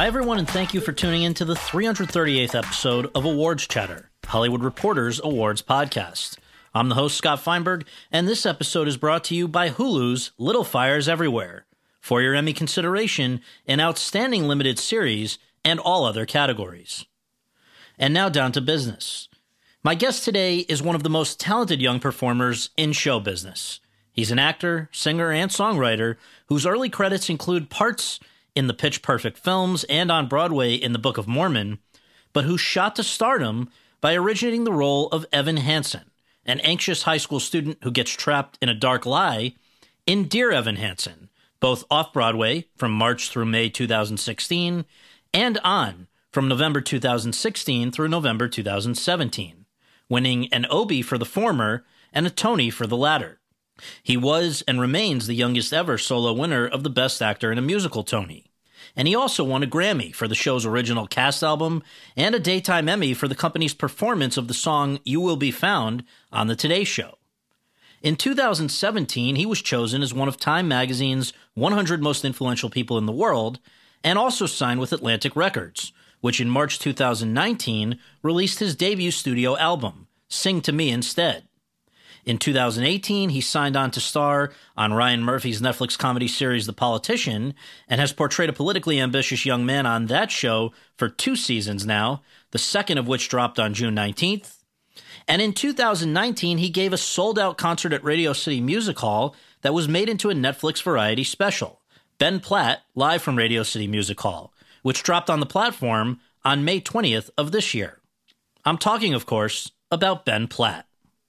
Hi, everyone, and thank you for tuning in to the 338th episode of Awards Chatter, Hollywood Reporter's awards podcast. I'm the host, Scott Feinberg, and this episode is brought to you by Hulu's Little Fires Everywhere, for your Emmy consideration, an outstanding limited series, and all other categories. And now down to business. My guest today is one of the most talented young performers in show business. He's an actor, singer, and songwriter whose early credits include parts in the Pitch Perfect films and on Broadway in the Book of Mormon, but who shot to stardom by originating the role of Evan Hansen, an anxious high school student who gets trapped in a dark lie, in Dear Evan Hansen, both off-Broadway from March through May 2016, and on from November 2016 through November 2017, winning an Obie for the former and a Tony for the latter. He was and remains the youngest ever solo winner of the Best Actor in a Musical Tony. And he also won a Grammy for the show's original cast album and a Daytime Emmy for the company's performance of the song You Will Be Found on The Today Show. In 2017, he was chosen as one of Time magazine's 100 most influential people in the world and also signed with Atlantic Records, which in March 2019 released his debut studio album, Sing to Me Instead. In 2018, he signed on to star on Ryan Murphy's Netflix comedy series The Politician and has portrayed a politically ambitious young man on that show for 2 seasons now, the second of which dropped on June 19th. And in 2019, he gave a sold-out concert at Radio City Music Hall that was made into a Netflix variety special, Ben Platt, live from Radio City Music Hall, which dropped on the platform on May 20th of this year. I'm talking, of course, about Ben Platt.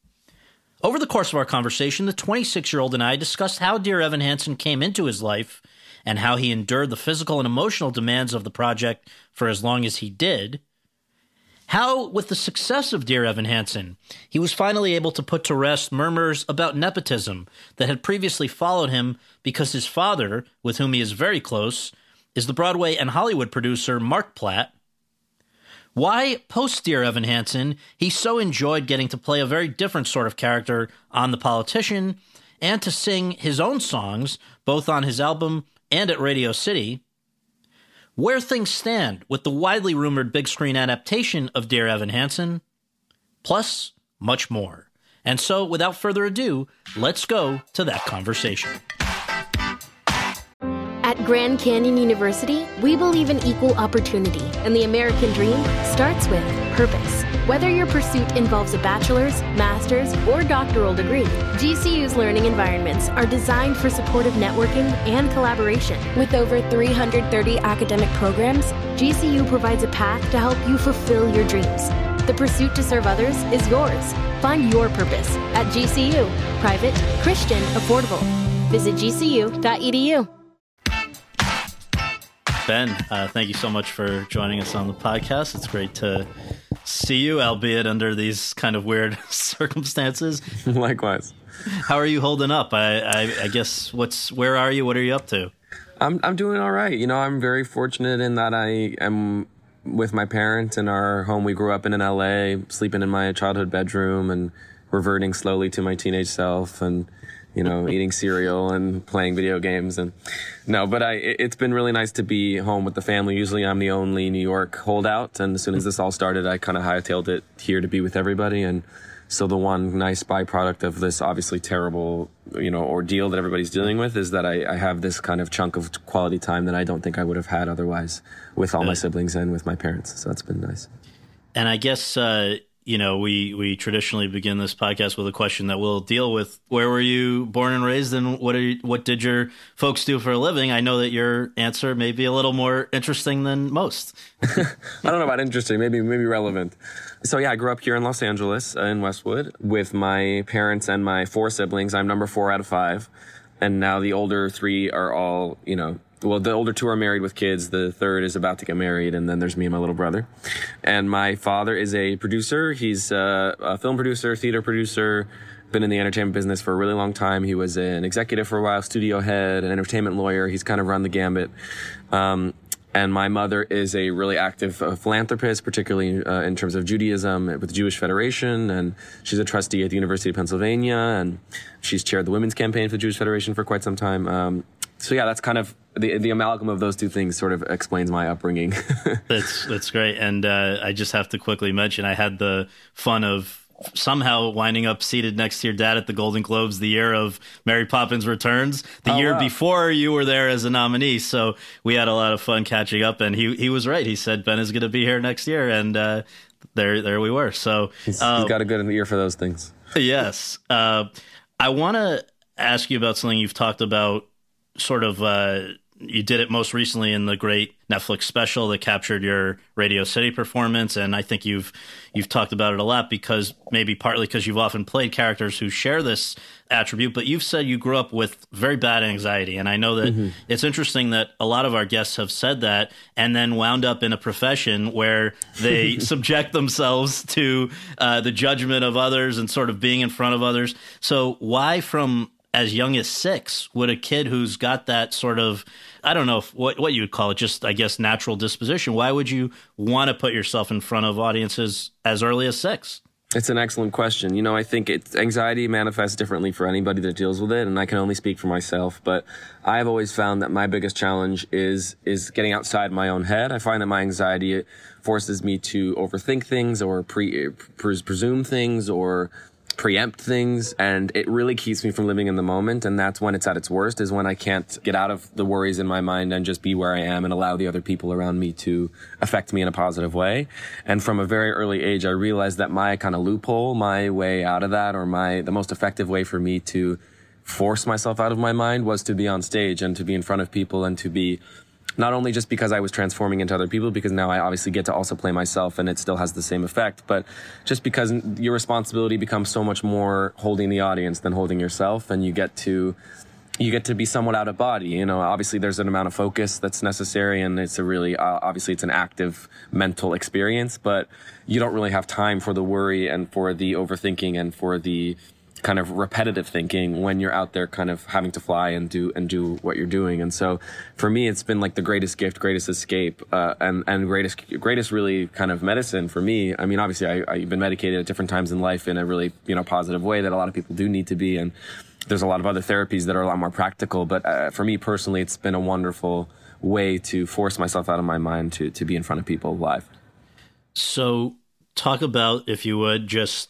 Over the course of our conversation, the 26-year-old and I discussed how Dear Evan Hansen came into his life and how he endured the physical and emotional demands of the project for as long as he did, how, with the success of Dear Evan Hansen, he was finally able to put to rest murmurs about nepotism that had previously followed him because his father, with whom he is very close, is the Broadway and Hollywood producer Mark Platt, why, post Dear Evan Hansen, he so enjoyed getting to play a very different sort of character on The Politician and to sing his own songs, both on his album and at Radio City, where things stand with the widely rumored big screen adaptation of Dear Evan Hansen, plus much more. And so, without further ado, let's go to that conversation. At Grand Canyon University, we believe in equal opportunity, and the American dream starts with purpose. Whether your pursuit involves a bachelor's, master's, or doctoral degree, GCU's learning environments are designed for supportive networking and collaboration. With over 330 academic programs, GCU provides a path to help you fulfill your dreams. The pursuit to serve others is yours. Find your purpose at GCU. Private, Christian, affordable. Visit gcu.edu. Ben, thank you so much for joining us on the podcast. It's great to see you, albeit under these kind of weird circumstances. Likewise. How are you holding up? I guess where are you? What are you up to? I'm doing all right. You know, I'm very fortunate in that I am with my parents in our home. We grew up in LA, sleeping in my childhood bedroom and reverting slowly to my teenage self and, you know, eating cereal and playing video games. And no, but it's been really nice to be home with the family. Usually I'm the only New York holdout. And as soon as this all started, I kind of hightailed it here to be with everybody. And so the one nice byproduct of this obviously terrible, you know, ordeal that everybody's dealing with is that I have this kind of chunk of quality time that I don't think I would have had otherwise with all my siblings and with my parents. So that's been nice. And I guess, you know, we traditionally begin this podcast with a question that we'll deal with. Where were you born and raised, and what did your folks do for a living? I know that your answer may be a little more interesting than most. I don't know about interesting, maybe relevant. So yeah, I grew up here in Los Angeles, in Westwood, with my parents and my 4 siblings. I'm number 4 out of 5. And now the older 3 are all, you know, well, the older 2 are married with kids. The third is about to get married. And then there's me and my little brother. And my father is a producer. He's a film producer, theater producer, been in the entertainment business for a really long time. He was an executive for a while, studio head, an entertainment lawyer. He's kind of run the gambit. And my mother is a really active philanthropist, particularly in terms of Judaism with the Jewish Federation. And she's a trustee at the University of Pennsylvania. And she's chaired the Women's Campaign for the Jewish Federation for quite some time. So yeah, that's kind of the amalgam of those two things sort of explains my upbringing. That's great. And I just have to quickly mention, I had the fun of somehow winding up seated next to your dad at the Golden Globes the year of Mary Poppins Returns, the year before you were there as a nominee. So we had a lot of fun catching up, and he was right. He said Ben is going to be here next year, and there we were. So he's got a good ear for those things. Yes. I want to ask you about something you've talked about, sort of you did it most recently in the great Netflix special that captured your Radio City performance, and I think you've talked about it a lot because maybe partly because you've often played characters who share this attribute, but you've said you grew up with very bad anxiety, and I know that it's interesting that a lot of our guests have said that and then wound up in a profession where they subject themselves to the judgment of others and sort of being in front of others. So why from as young as 6 would a kid who's got that sort of, I don't know what you would call it, just I guess natural disposition, why would you want to put yourself in front of audiences as early as 6? It's an excellent question. I think anxiety manifests differently for anybody that deals with it, and I can only speak for myself, but I've always found that my biggest challenge is getting outside my own head. I find that my anxiety forces me to overthink things or presume things or preempt things, and it really keeps me from living in the moment. And that's when it's at its worst, is when I can't get out of the worries in my mind and just be where I am and allow the other people around me to affect me in a positive way. And from a very early age, I realized that my kind of loophole, my way out of that, or the most effective way for me to force myself out of my mind was to be on stage and to be in front of people and to be not only just because I was transforming into other people, because now I obviously get to also play myself and it still has the same effect, but just because your responsibility becomes so much more holding the audience than holding yourself, and you get to be somewhat out of body. Obviously there's an amount of focus that's necessary, and it's a really, obviously it's an active mental experience, but you don't really have time for the worry and for the overthinking and for the kind of repetitive thinking when you're out there kind of having to fly and do what you're doing. And so for me, it's been like the greatest gift, greatest escape, and greatest really kind of medicine for me. I mean, obviously I've been medicated at different times in life in a really, positive way that a lot of people do need to be. And there's a lot of other therapies that are a lot more practical. But for me personally, it's been a wonderful way to force myself out of my mind to be in front of people live. So talk about, if you would, just,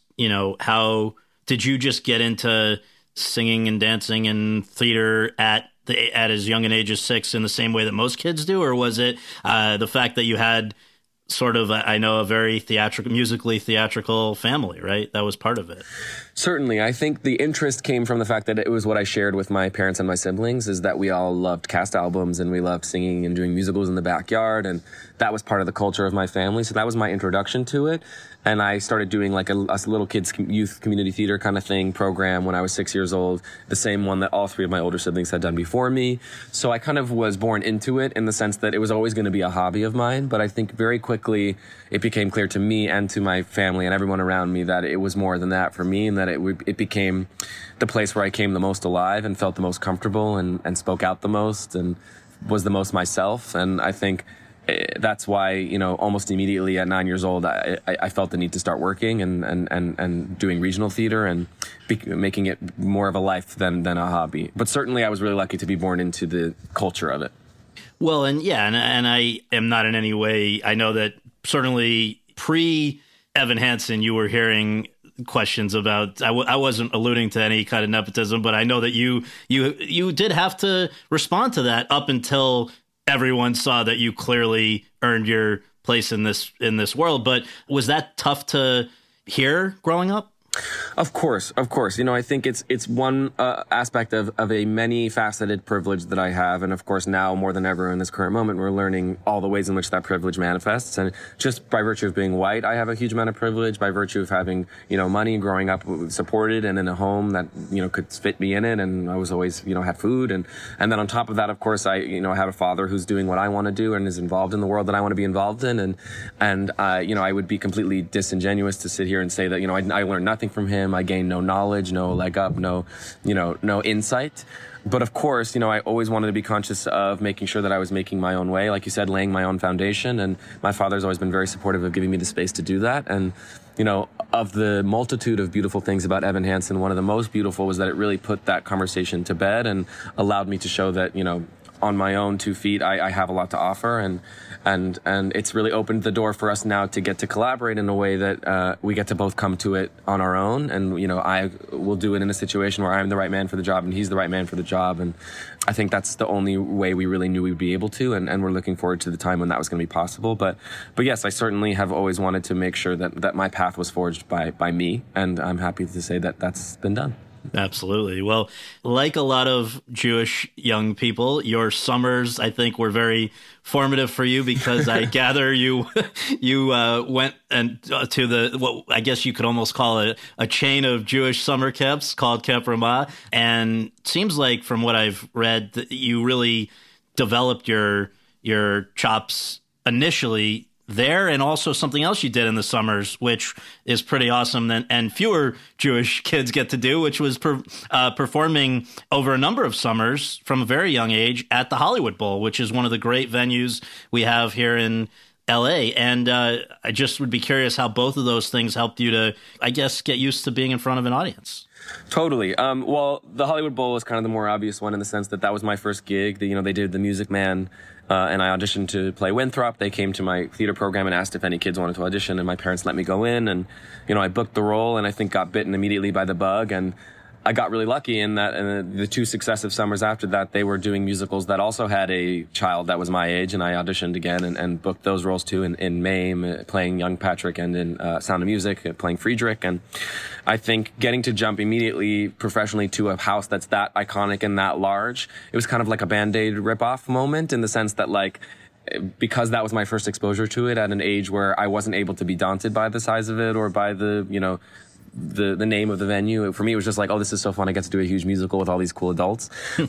how did you just get into singing and dancing and theater at as young an age as 6 in the same way that most kids do? Or was it the fact that you had sort of, I know, a very musically theatrical family, right? That was part of it. Certainly. I think the interest came from the fact that it was what I shared with my parents and my siblings, is that we all loved cast albums and we loved singing and doing musicals in the backyard. And that was part of the culture of my family. So that was my introduction to it. And I started doing like a little kids youth community theater kind of thing program when I was 6 years old, the same one that all 3 of my older siblings had done before me. So I kind of was born into it in the sense that it was always going to be a hobby of mine. But I think very quickly it became clear to me and to my family and everyone around me that it was more than that for me, and that it became the place where I came the most alive and felt the most comfortable and spoke out the most and was the most myself. And I think that's why, almost immediately at 9 years old, I felt the need to start working and doing regional theater and making it more of a life than a hobby. But certainly I was really lucky to be born into the culture of it. Well, and I am not in any way, I know that certainly pre-Evan Hansen, you were hearing questions about, I wasn't alluding to any kind of nepotism, but I know that you did have to respond to that up until everyone saw that you clearly earned your place in this world. But was that tough to hear growing up? Of course. I think it's one aspect of a many-faceted privilege that I have. And of course, now more than ever in this current moment, we're learning all the ways in which that privilege manifests. And just by virtue of being white, I have a huge amount of privilege. By virtue of having, money, growing up supported and in a home that, could fit me in it. And I was always, had food. And then on top of that, of course, I have a father who's doing what I want to do and is involved in the world that I want to be involved in. And I would be completely disingenuous to sit here and say that, I learned nothing from him. I gained no knowledge, no leg up, no insight. But of course, I always wanted to be conscious of making sure that I was making my own way, like you said, laying my own foundation. And my father's always been very supportive of giving me the space to do that. And, of the multitude of beautiful things about Evan Hansen, one of the most beautiful was that it really put that conversation to bed and allowed me to show that, on my own 2 feet, I have a lot to offer, and it's really opened the door for us now to get to collaborate in a way that we get to both come to it on our own, and I will do it in a situation where I'm the right man for the job and he's the right man for the job, and I think that's the only way we really knew we'd be able to, and we're looking forward to the time when that was going to be possible. But yes, I certainly have always wanted to make sure that my path was forged by me, and I'm happy to say that that's been done. Absolutely. Well, like a lot of Jewish young people, your summers, I think, were very formative for you, because I gather you went to what I guess you could almost call it a chain of Jewish summer camps called Camp Ramah. And it seems like, from what I've read, that you really developed your chops initially there, and also something else you did in the summers, which is pretty awesome, and fewer Jewish kids get to do, which was performing over a number of summers from a very young age at the Hollywood Bowl, which is one of the great venues we have here in LA. And I just would be curious how both of those things helped you to, I guess, get used to being in front of an audience. Totally. Well, the Hollywood Bowl was kind of the more obvious one, in the sense that was my first gig. They did The Music Man, and I auditioned to play Winthrop. They came to my theater program and asked if any kids wanted to audition, and my parents let me go in, and I booked the role, and I think got bitten immediately by the bug, and I got really lucky in that in the 2 successive summers after that, they were doing musicals that also had a child that was my age, and I auditioned again and booked those roles too, in Mame, playing young Patrick, and in Sound of Music, playing Friedrich. And I think getting to jump immediately professionally to a house that's that iconic and that large, it was kind of like a Band-Aid ripoff moment, in the sense that, because that was my first exposure to it at an age where I wasn't able to be daunted by the size of it or by the name of the venue. For me, it was just like, oh, this is so fun. I get to do a huge musical with all these cool adults.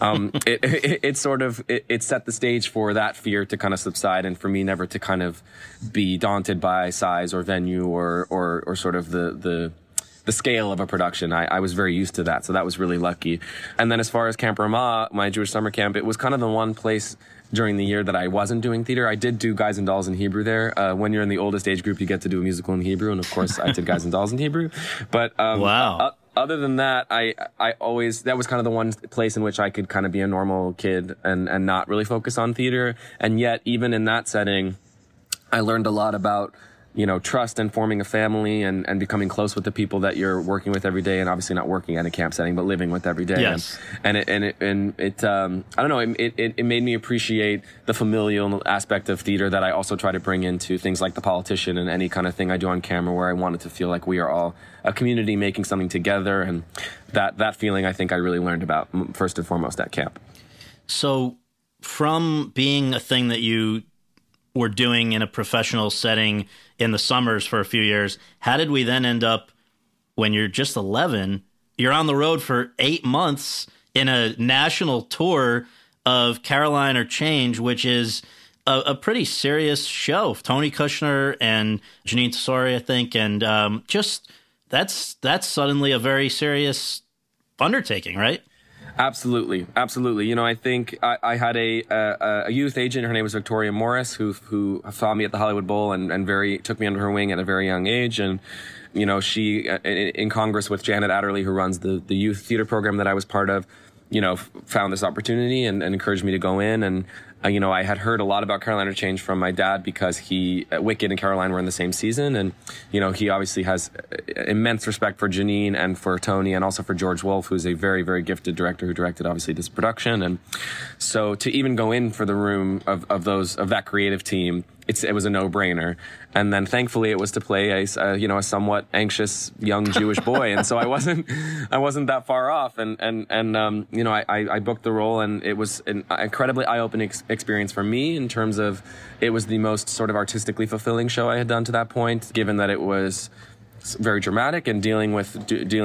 It set the stage for that fear to kind of subside, and for me never to kind of be daunted by size or venue or sort of the scale of a production. I was very used to that, so that was really lucky. And then as far as Camp Ramah, my Jewish summer camp, it was kind of the one place during the year that I wasn't doing theater. I did do Guys and Dolls in Hebrew there. When you're in the oldest age group, you get to do a musical in Hebrew, and of course I did Guys and Dolls in Hebrew. But wow. Other than that, I always, that was kind of the one place in which I could kind of be a normal kid and not really focus on theater. And yet, even in that setting, I learned a lot about trust and forming a family and becoming close with the people that you're working with every day, and obviously not working at a camp setting, but living with every day. Yes. And it I don't know, it made me appreciate the familial aspect of theater that I also try to bring into things like The Politician and any kind of thing I do on camera, where I wanted to feel like we are all a community making something together. And that feeling, I think I really learned about first and foremost at camp. So from being a thing that you were doing in a professional setting in the summers for a few years, how did we then end up, when you're just 11, you're on the road for 8 months in a national tour of Caroline or Change, which is a pretty serious show. Tony Kushner and Janine Tesori, I think, and just that's suddenly a very serious undertaking, right? Absolutely. I think I had a youth agent. Her name was Victoria Morris, who saw me at the Hollywood Bowl and took me under her wing at a very young age. And she in Congress with Janet Adderley, who runs the youth theater program that I was part of, found this opportunity and encouraged me to go in. And I had heard a lot about Caroline or Change from my dad, because Wicked and Caroline were in the same season. And, he obviously has immense respect for Janine and for Tony, and also for George Wolfe, who's a very, very gifted director who directed, obviously, this production. And so to even go in for the room of that creative team, it was a no-brainer. And then thankfully it was to play a somewhat anxious young Jewish boy. And so I wasn't that far off. And I booked the role, and it was an incredibly eye-opening experience for me, in terms of it was the most sort of artistically fulfilling show I had done to that point, given that it was very dramatic and dealing with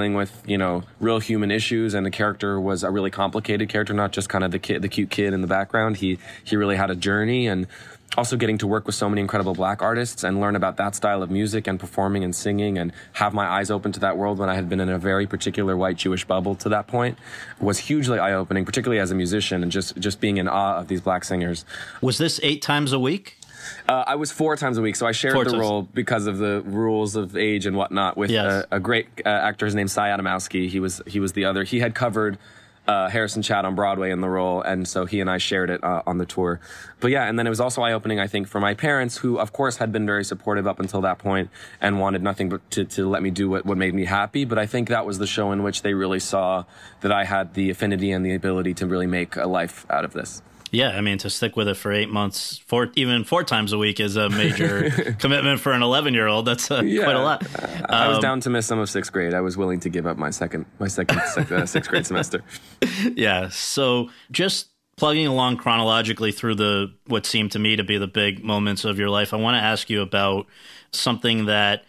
real human issues, and the character was a really complicated character, not just kind of the cute kid in the background. He really had a journey, and also getting to work with so many incredible Black artists and learn about that style of music and performing and singing, and have my eyes open to that world when I had been in a very particular white Jewish bubble to that point, was hugely eye-opening, particularly as a musician, and just being in awe of these Black singers. Was this 8 times a week? I was 4 times a week, so I shared the role because of the rules of age and whatnot with a great actor. His name's Cy Adamowski. He was the other. He had covered Harrison Chad on Broadway in the role, and so he and I shared it on the tour. But yeah, and then it was also eye-opening, I think, for my parents, who, of course, had been very supportive up until that point and wanted nothing but to let me do what made me happy. But I think that was the show in which they really saw that I had the affinity and the ability to really make a life out of this. Yeah, I mean, to stick with it for 8 months, even 4 times a week is a major commitment for an 11-year-old. That's quite a lot. I was down to miss some of 6th grade. I was willing to give up my second 6th grade semester. Yeah, so just plugging along chronologically through what seemed to me to be the big moments of your life, I want to ask you about something that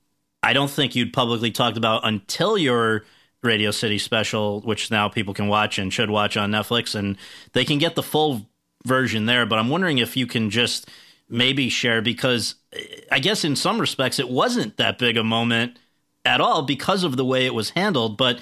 I don't think you'd publicly talked about until your Radio City special, which now people can watch and should watch on Netflix, and they can get the full version there. But I'm wondering if you can just maybe share, because I guess in some respects it wasn't that big a moment at all because of the way it was handled. But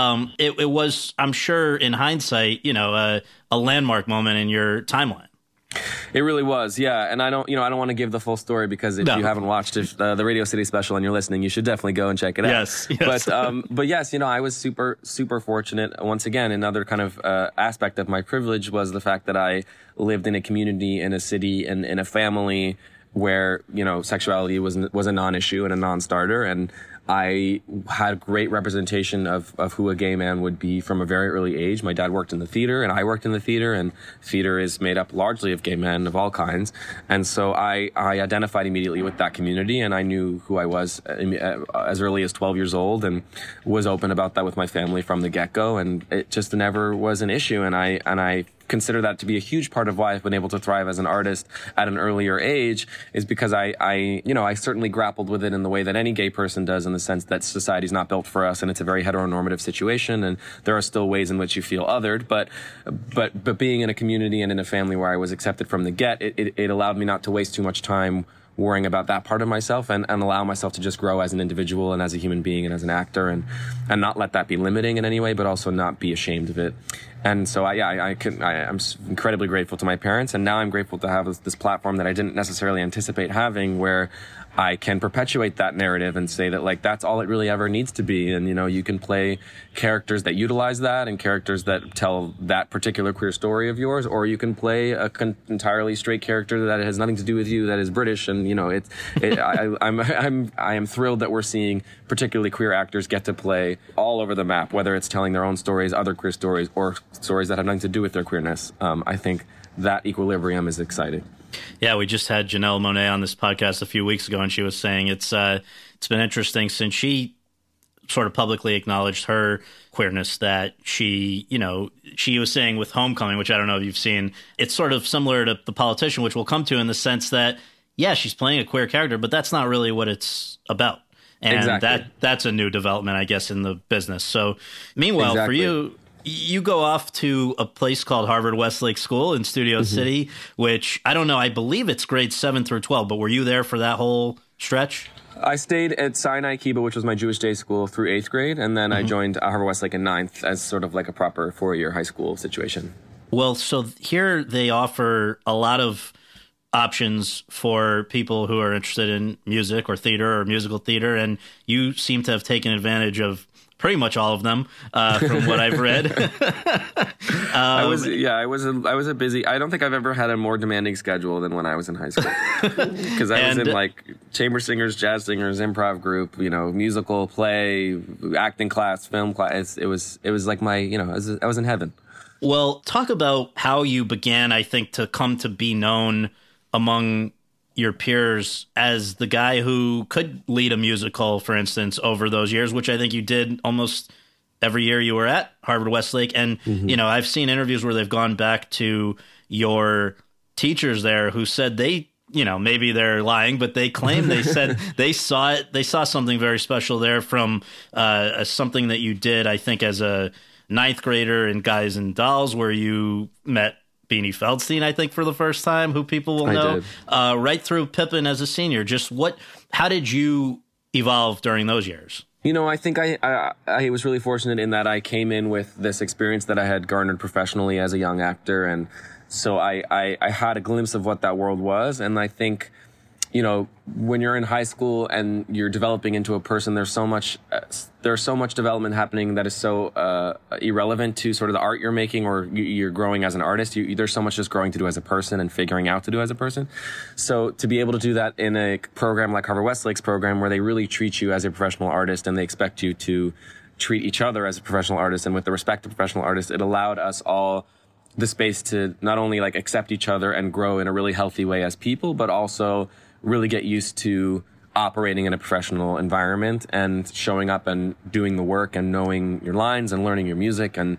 it was, I'm sure, in hindsight, a landmark moment in your timeline. It really was, yeah. And I don't want to give the full story, because if you haven't watched the Radio City special and you're listening, you should definitely go and check it out. Yes. But yes, I was super, super fortunate. Once again, another kind of aspect of my privilege was the fact that I lived in a community, in a city, and in a family where, sexuality was a non-issue and a non-starter. And I had great representation of who a gay man would be from a very early age. My dad worked in the theater, and I worked in the theater, and theater is made up largely of gay men of all kinds. And so I identified immediately with that community, and I knew who I was as early as 12 years old, and was open about that with my family from the get-go, and it just never was an issue. And I consider that to be a huge part of why I've been able to thrive as an artist at an earlier age, is because I certainly grappled with it in the way that any gay person does, in the sense that society's not built for us, and it's a very heteronormative situation, and there are still ways in which you feel othered. But being in a community and in a family where I was accepted from the get, it allowed me not to waste too much time worrying about that part of myself, and allow myself to just grow as an individual and as a human being and as an actor, and not let that be limiting in any way, but also not be ashamed of it. And so I'm incredibly grateful to my parents, and now I'm grateful to have this platform that I didn't necessarily anticipate having, where I can perpetuate that narrative and say that, like, that's all it really ever needs to be. And, you can play characters that utilize that, and characters that tell that particular queer story of yours, or you can play a entirely straight character that has nothing to do with you, that is British. And, I am thrilled that we're seeing particularly queer actors get to play all over the map, whether it's telling their own stories, other queer stories, or stories that have nothing to do with their queerness. I think that equilibrium is exciting. Yeah, we just had Janelle Monáe on this podcast a few weeks ago, and she was saying it's been interesting since she sort of publicly acknowledged her queerness, that she was saying with Homecoming, which I don't know if you've seen, it's sort of similar to The Politician, which we'll come to, in the sense that, yeah, she's playing a queer character, but that's not really what it's about. And exactly. that's a new development, I guess, in the business. So meanwhile, for you go off to a place called Harvard Westlake School in Studio City, which, I don't know, I believe it's grades 7 through 12, but were you there for that whole stretch? I stayed at Sinai Kibbutz, which was my Jewish day school, through 8th grade, and then I joined Harvard Westlake in 9th as sort of like a proper 4-year high school situation. Well, so here they offer a lot of options for people who are interested in music or theater or musical theater, and you seem to have taken advantage of pretty much all of them, from what I've read. I was a busy. I don't think I've ever had a more demanding schedule than when I was in high school, because I was in like chamber singers, jazz singers, improv group, musical, play, acting class, film class. It was like my, I was in heaven. Well, talk about how you began, I think, to come to be known among your peers as the guy who could lead a musical, for instance, over those years, which I think you did almost every year you were at Harvard Westlake. And, I've seen interviews where they've gone back to your teachers there who said they, maybe they're lying, but they claim they said they saw something very special there from something that you did, I think, as a 9th grader in Guys and Dolls, where you met Beanie Feldstein, I think, for the first time, who people will know, right through Pippin as a senior. Just how did you evolve during those years? I think I was really fortunate in that I came in with this experience that I had garnered professionally as a young actor. And so I had a glimpse of what that world was. And I think, when you're in high school and you're developing into a person, there's so much development happening that is so irrelevant to sort of the art you're making or you're growing as an artist. There's so much just growing to do as a person and figuring out to do as a person. So to be able to do that in a program like Harvard Westlake's program, where they really treat you as a professional artist and they expect you to treat each other as a professional artist and with the respect of professional artists, it allowed us all the space to not only like accept each other and grow in a really healthy way as people, but also really get used to operating in a professional environment and showing up and doing the work and knowing your lines and learning your music and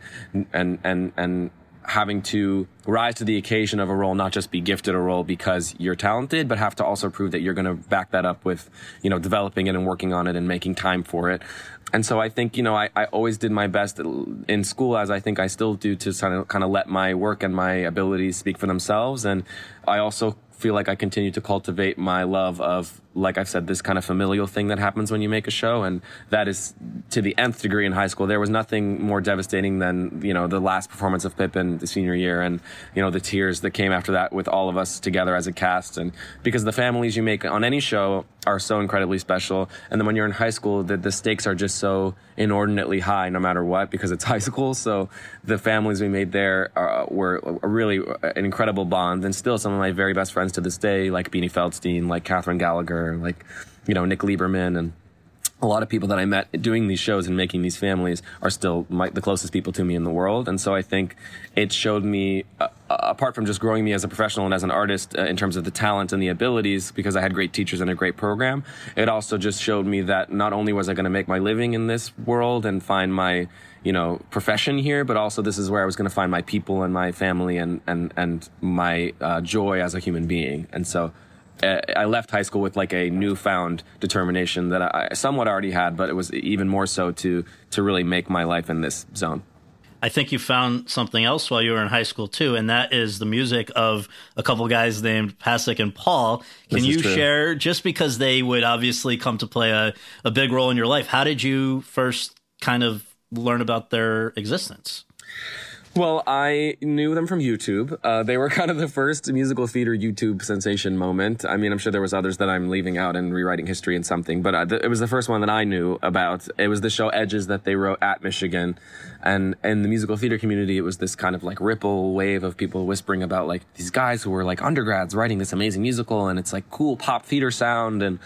having to rise to the occasion of a role, not just be gifted a role because you're talented, but have to also prove that you're going to back that up with, developing it and working on it and making time for it. And so I think, I always did my best in school, as I think I still do, to kind of let my work and my abilities speak for themselves. And I also feel like I continue to cultivate my love of, like I've said, this kind of familial thing that happens when you make a show. And that is to the nth degree in high school. There was nothing more devastating than, the last performance of Pippin the senior year and, the tears that came after that with all of us together as a cast. And because the families you make on any show are so incredibly special. And then when you're in high school, the stakes are just so inordinately high no matter what, because it's high school. So the families we made there were really an incredible bond, and still some of my very best friends to this day, like Beanie Feldstein, like Catherine Gallagher, like, Nick Lieberman, and a lot of people that I met doing these shows and making these families are still the closest people to me in the world. And so I think it showed me, apart from just growing me as a professional and as an artist in terms of the talent and the abilities, because I had great teachers and a great program, it also just showed me that not only was I going to make my living in this world and find my, profession here, but also this is where I was going to find my people and my family and my joy as a human being. And so I left high school with like a newfound determination that I somewhat already had, but it was even more so to really make my life in this zone. I think you found something else while you were in high school too, and that is the music of a couple guys named Pasek and Paul. Can you share, just because they would obviously come to play a big role in your life, how did you first kind of learn about their existence? Well, I knew them from YouTube. They were kind of the first musical theater YouTube sensation moment. I mean, I'm sure there was others that I'm leaving out and rewriting history and something, but it was the first one that I knew about. It was the show Edges that they wrote at Michigan. And in the musical theater community, it was this kind of like ripple wave of people whispering about like these guys who were like undergrads writing this amazing musical, and it's like cool pop theater sound. And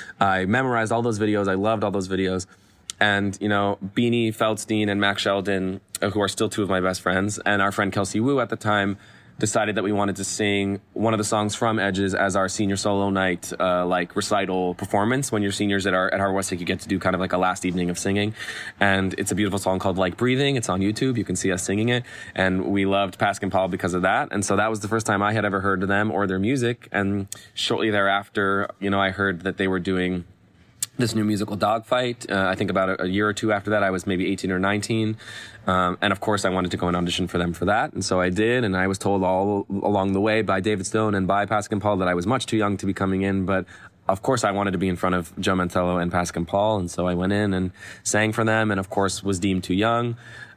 I memorized all those videos. I loved all those videos. And, Beanie Feldstein and Max Sheldon, who are still two of my best friends, and our friend Kelsey Wu at the time, decided that we wanted to sing one of the songs from Edges as our senior solo night, recital performance. When you're seniors at Harvard Westlake, you get to do kind of like a last evening of singing. And it's a beautiful song called Like Breathing. It's on YouTube. You can see us singing it. And we loved Pasek and Paul because of that. And so that was the first time I had ever heard of them or their music. And shortly thereafter, I heard that they were doing this new musical Dogfight. I think about a year or two after that, I was maybe 18 or 19. And of course I wanted to go and audition for them for that. And so I did. And I was told all along the way by David Stone and by Pasek and Paul that I was much too young to be coming in. But of course I wanted to be in front of Joe Mantello and Pasek and Paul. And so I went in and sang for them, and of course was deemed too young.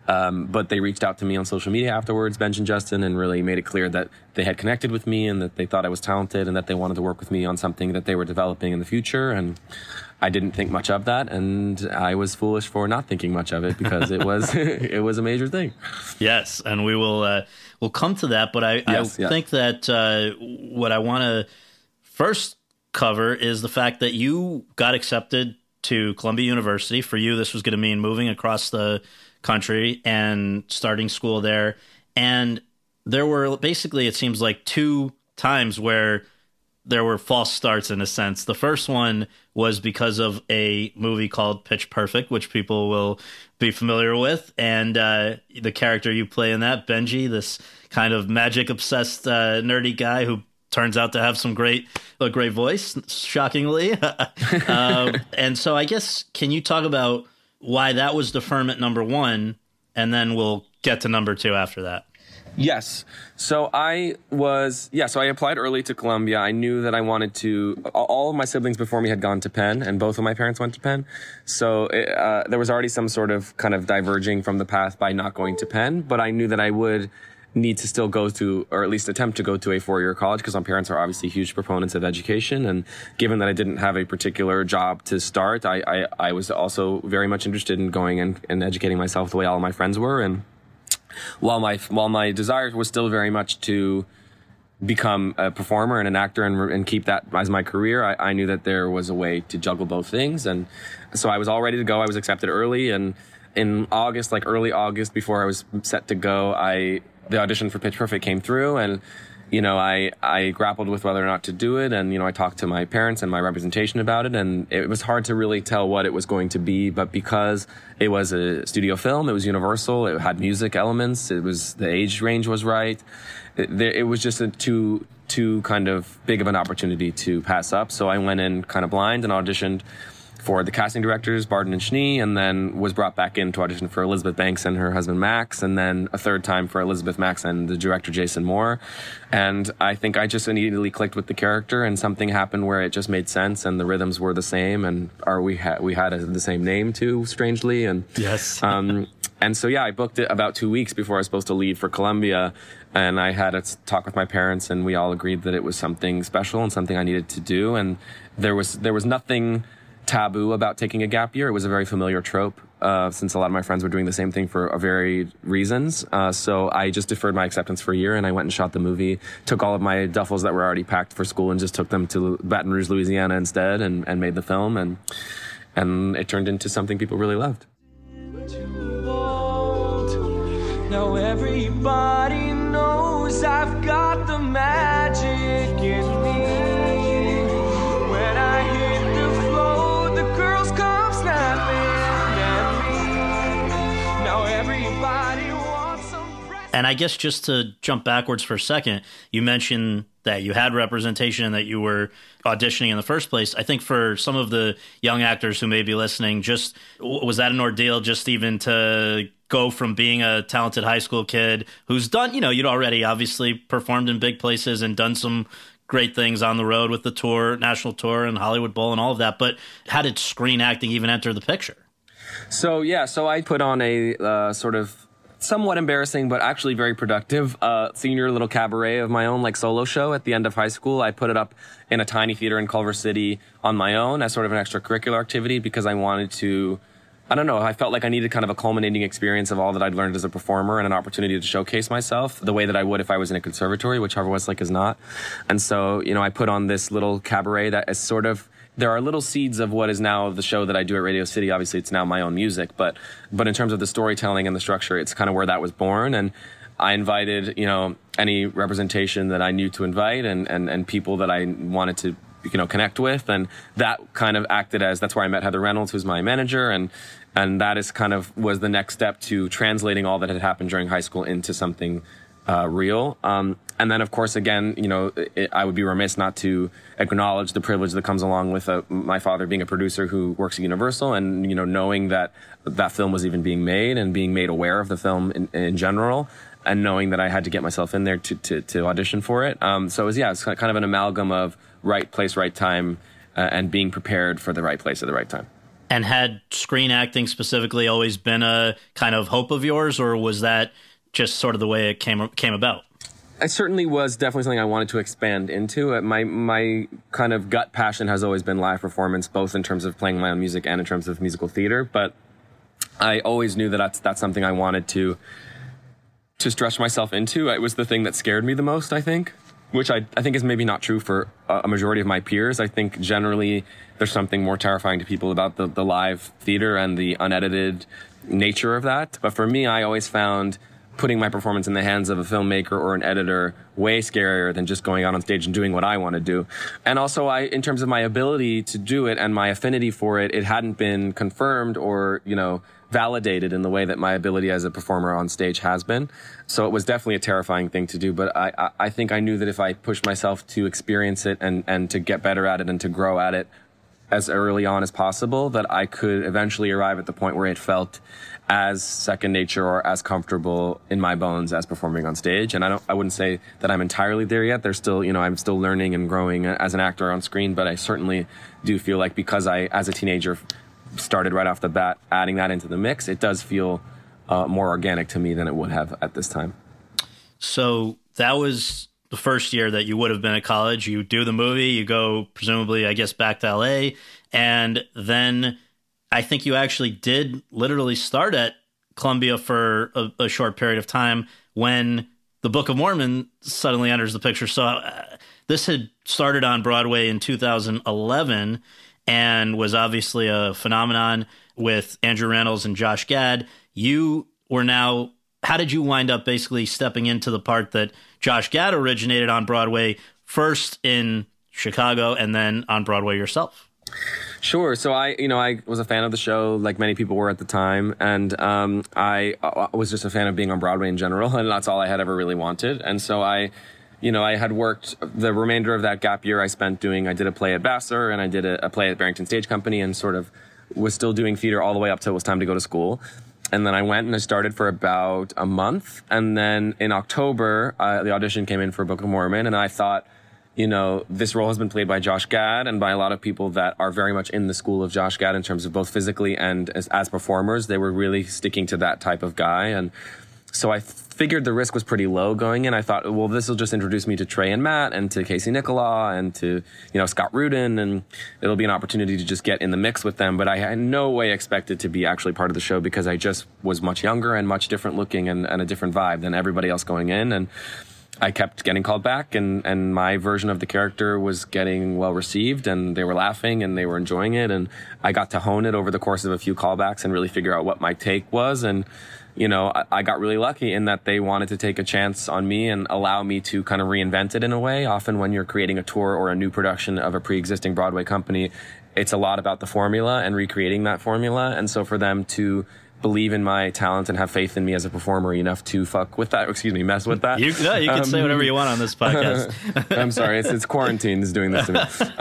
But they reached out to me on social media afterwards, Benj and Justin, and really made it clear that they had connected with me and that they thought I was talented and that they wanted to work with me on something that they were developing in the future. And I didn't think much of that, and I was foolish for not thinking much of it, because it was it was a major thing. Yes, and we will we'll come to that, but I think that what I want to first cover is the fact that you got accepted to Columbia University. For you, this was going to mean moving across the country and starting school there. And there were basically, it seems like, two times where there were false starts in a sense. The first one was because of a movie called Pitch Perfect, which people will be familiar with. And the character you play in that, Benji, this kind of magic-obsessed nerdy guy who turns out to have a great voice, shockingly. And so I guess, can you talk about why that was deferment number one, and then we'll get to number two after that? Yes. So I applied early to Columbia. I knew that I wanted to, all of my siblings before me had gone to Penn, and both of my parents went to Penn. So there was already some sort of kind of diverging from the path by not going to Penn, but I knew that I would need to still go to, or at least attempt to go to a 4-year college, because my parents are obviously huge proponents of education. And given that I didn't have a particular job to start, I was also very much interested in going and educating myself the way all of my friends were. And while my desire was still very much to become a performer and an actor and keep that as my career, I knew that there was a way to juggle both things. And so I was all ready to go. I was accepted early, and in August, like early August, before I was set to go, the audition for Pitch Perfect came through, and I grappled with whether or not to do it. And, I talked to my parents and my representation about it, and it was hard to really tell what it was going to be. But because it was a studio film, it was Universal, it had music elements, the age range was right. It was just too kind of big of an opportunity to pass up. So I went in kind of blind and auditioned for the casting directors, Barden and Schnee, and then was brought back in to audition for Elizabeth Banks and her husband Max, and then a third time for Elizabeth Max and the director Jason Moore. And I think I just immediately clicked with the character, and something happened where it just made sense, and the rhythms were the same, and we had the same name too, strangely. And yes. And so, I booked it about 2 weeks before I was supposed to leave for Columbia, and I had a talk with my parents, and we all agreed that it was something special and something I needed to do. And there was nothing taboo about taking a gap year. It was a very familiar trope, since a lot of my friends were doing the same thing for varied reasons. So I just deferred my acceptance for a year, and I went and shot the movie, took all of my duffels that were already packed for school and just took them to Baton Rouge, Louisiana instead, and made the film, and it turned into something people really loved. Now everybody knows I've got the magic in me. When I hit the floor, the girls come snapping at me. Now everybody wants some breath. And I guess just to jump backwards for a second, you mentioned that you had representation and that you were auditioning in the first place. I think for some of the young actors who may be listening, just was that an ordeal just even to go from being a talented high school kid who's done, you'd already obviously performed in big places and done some great things on the road with the tour, national tour and Hollywood Bowl and all of that. But how did screen acting even enter the picture? So I put on a sort of somewhat embarrassing, but actually very productive senior little cabaret of my own, like solo show at the end of high school. I put it up in a tiny theater in Culver City on my own as sort of an extracurricular activity because I wanted to, I felt like I needed kind of a culminating experience of all that I'd learned as a performer and an opportunity to showcase myself the way that I would if I was in a conservatory, which Harvard Westlake is not. And so, I put on this little cabaret that is sort of, there are little seeds of what is now the show that I do at Radio City. Obviously, it's now my own music, but in terms of the storytelling and the structure, it's kind of where that was born. And I invited, any representation that I knew to invite and people that I wanted to, connect with. And that kind of acted as, that's where I met Heather Reynolds, who's my manager. And that is kind of was the next step to translating all that had happened during high school into something real. And then, of course, again, I would be remiss not to acknowledge the privilege that comes along with my father being a producer who works at Universal and, knowing that film was even being made and being made aware of the film in general and knowing that I had to get myself in there to audition for it. So it was, it's kind of an amalgam of right place, right time, and being prepared for the right place at the right time. And had screen acting specifically always been a kind of hope of yours, or was that just sort of the way it came about? It certainly was definitely something I wanted to expand into. My kind of gut passion has always been live performance, both in terms of playing my own music and in terms of musical theater. But I always knew that that's something I wanted to stretch myself into. It was the thing that scared me the most, I think, which I think is maybe not true for a majority of my peers. I think generally there's something more terrifying to people about the live theater and the unedited nature of that. But for me, I always found putting my performance in the hands of a filmmaker or an editor way scarier than just going out on stage and doing what I want to do. And also, in terms of my ability to do it and my affinity for it, it hadn't been confirmed or, validated in the way that my ability as a performer on stage has been. So it was definitely a terrifying thing to do. But I think I knew that if I pushed myself to experience it and to get better at it and to grow at it as early on as possible, that I could eventually arrive at the point where it felt as second nature or as comfortable in my bones as performing on stage. And I wouldn't say that I'm entirely there yet. There's still, I'm still learning and growing as an actor on screen, but I certainly do feel like because I, as a teenager, started right off the bat adding that into the mix, it does feel more organic to me than it would have at this time. So that was the first year that you would have been at college. You do the movie, you go presumably, I guess, back to LA, and then I think you actually did literally start at Columbia for a short period of time when the Book of Mormon suddenly enters the picture. So this had started on Broadway in 2011 and was obviously a phenomenon with Andrew Rannells and Josh Gad. You were now, how did you wind up basically stepping into the part that Josh Gad originated on Broadway, first in Chicago and then on Broadway yourself? Sure. So I was a fan of the show, like many people were at the time, and I was just a fan of being on Broadway in general, and that's all I had ever really wanted. And so I had worked the remainder of that gap year I did a play at Vassar, and I did a play at Barrington Stage Company, and sort of was still doing theater all the way up till it was time to go to school. And then I went and I started for about a month, and then in October, the audition came in for Book of Mormon, and I thought, this role has been played by Josh Gad and by a lot of people that are very much in the school of Josh Gad in terms of both physically and as performers. They were really sticking to that type of guy. And so I figured the risk was pretty low going in. I thought, well, this will just introduce me to Trey and Matt and to Casey Nicola and to, Scott Rudin, and it'll be an opportunity to just get in the mix with them. But I had no way expected to be actually part of the show because I just was much younger and much different looking and a different vibe than everybody else going in. And I kept getting called back, and my version of the character was getting well received, and they were laughing and they were enjoying it. And I got to hone it over the course of a few callbacks and really figure out what my take was. And, I got really lucky in that they wanted to take a chance on me and allow me to kind of reinvent it in a way. Often when you're creating a tour or a new production of a pre-existing Broadway company, it's a lot about the formula and recreating that formula. And so for them to believe in my talent and have faith in me as a performer enough to mess with that. You can say whatever you want on this podcast. I'm sorry, it's quarantine is doing this to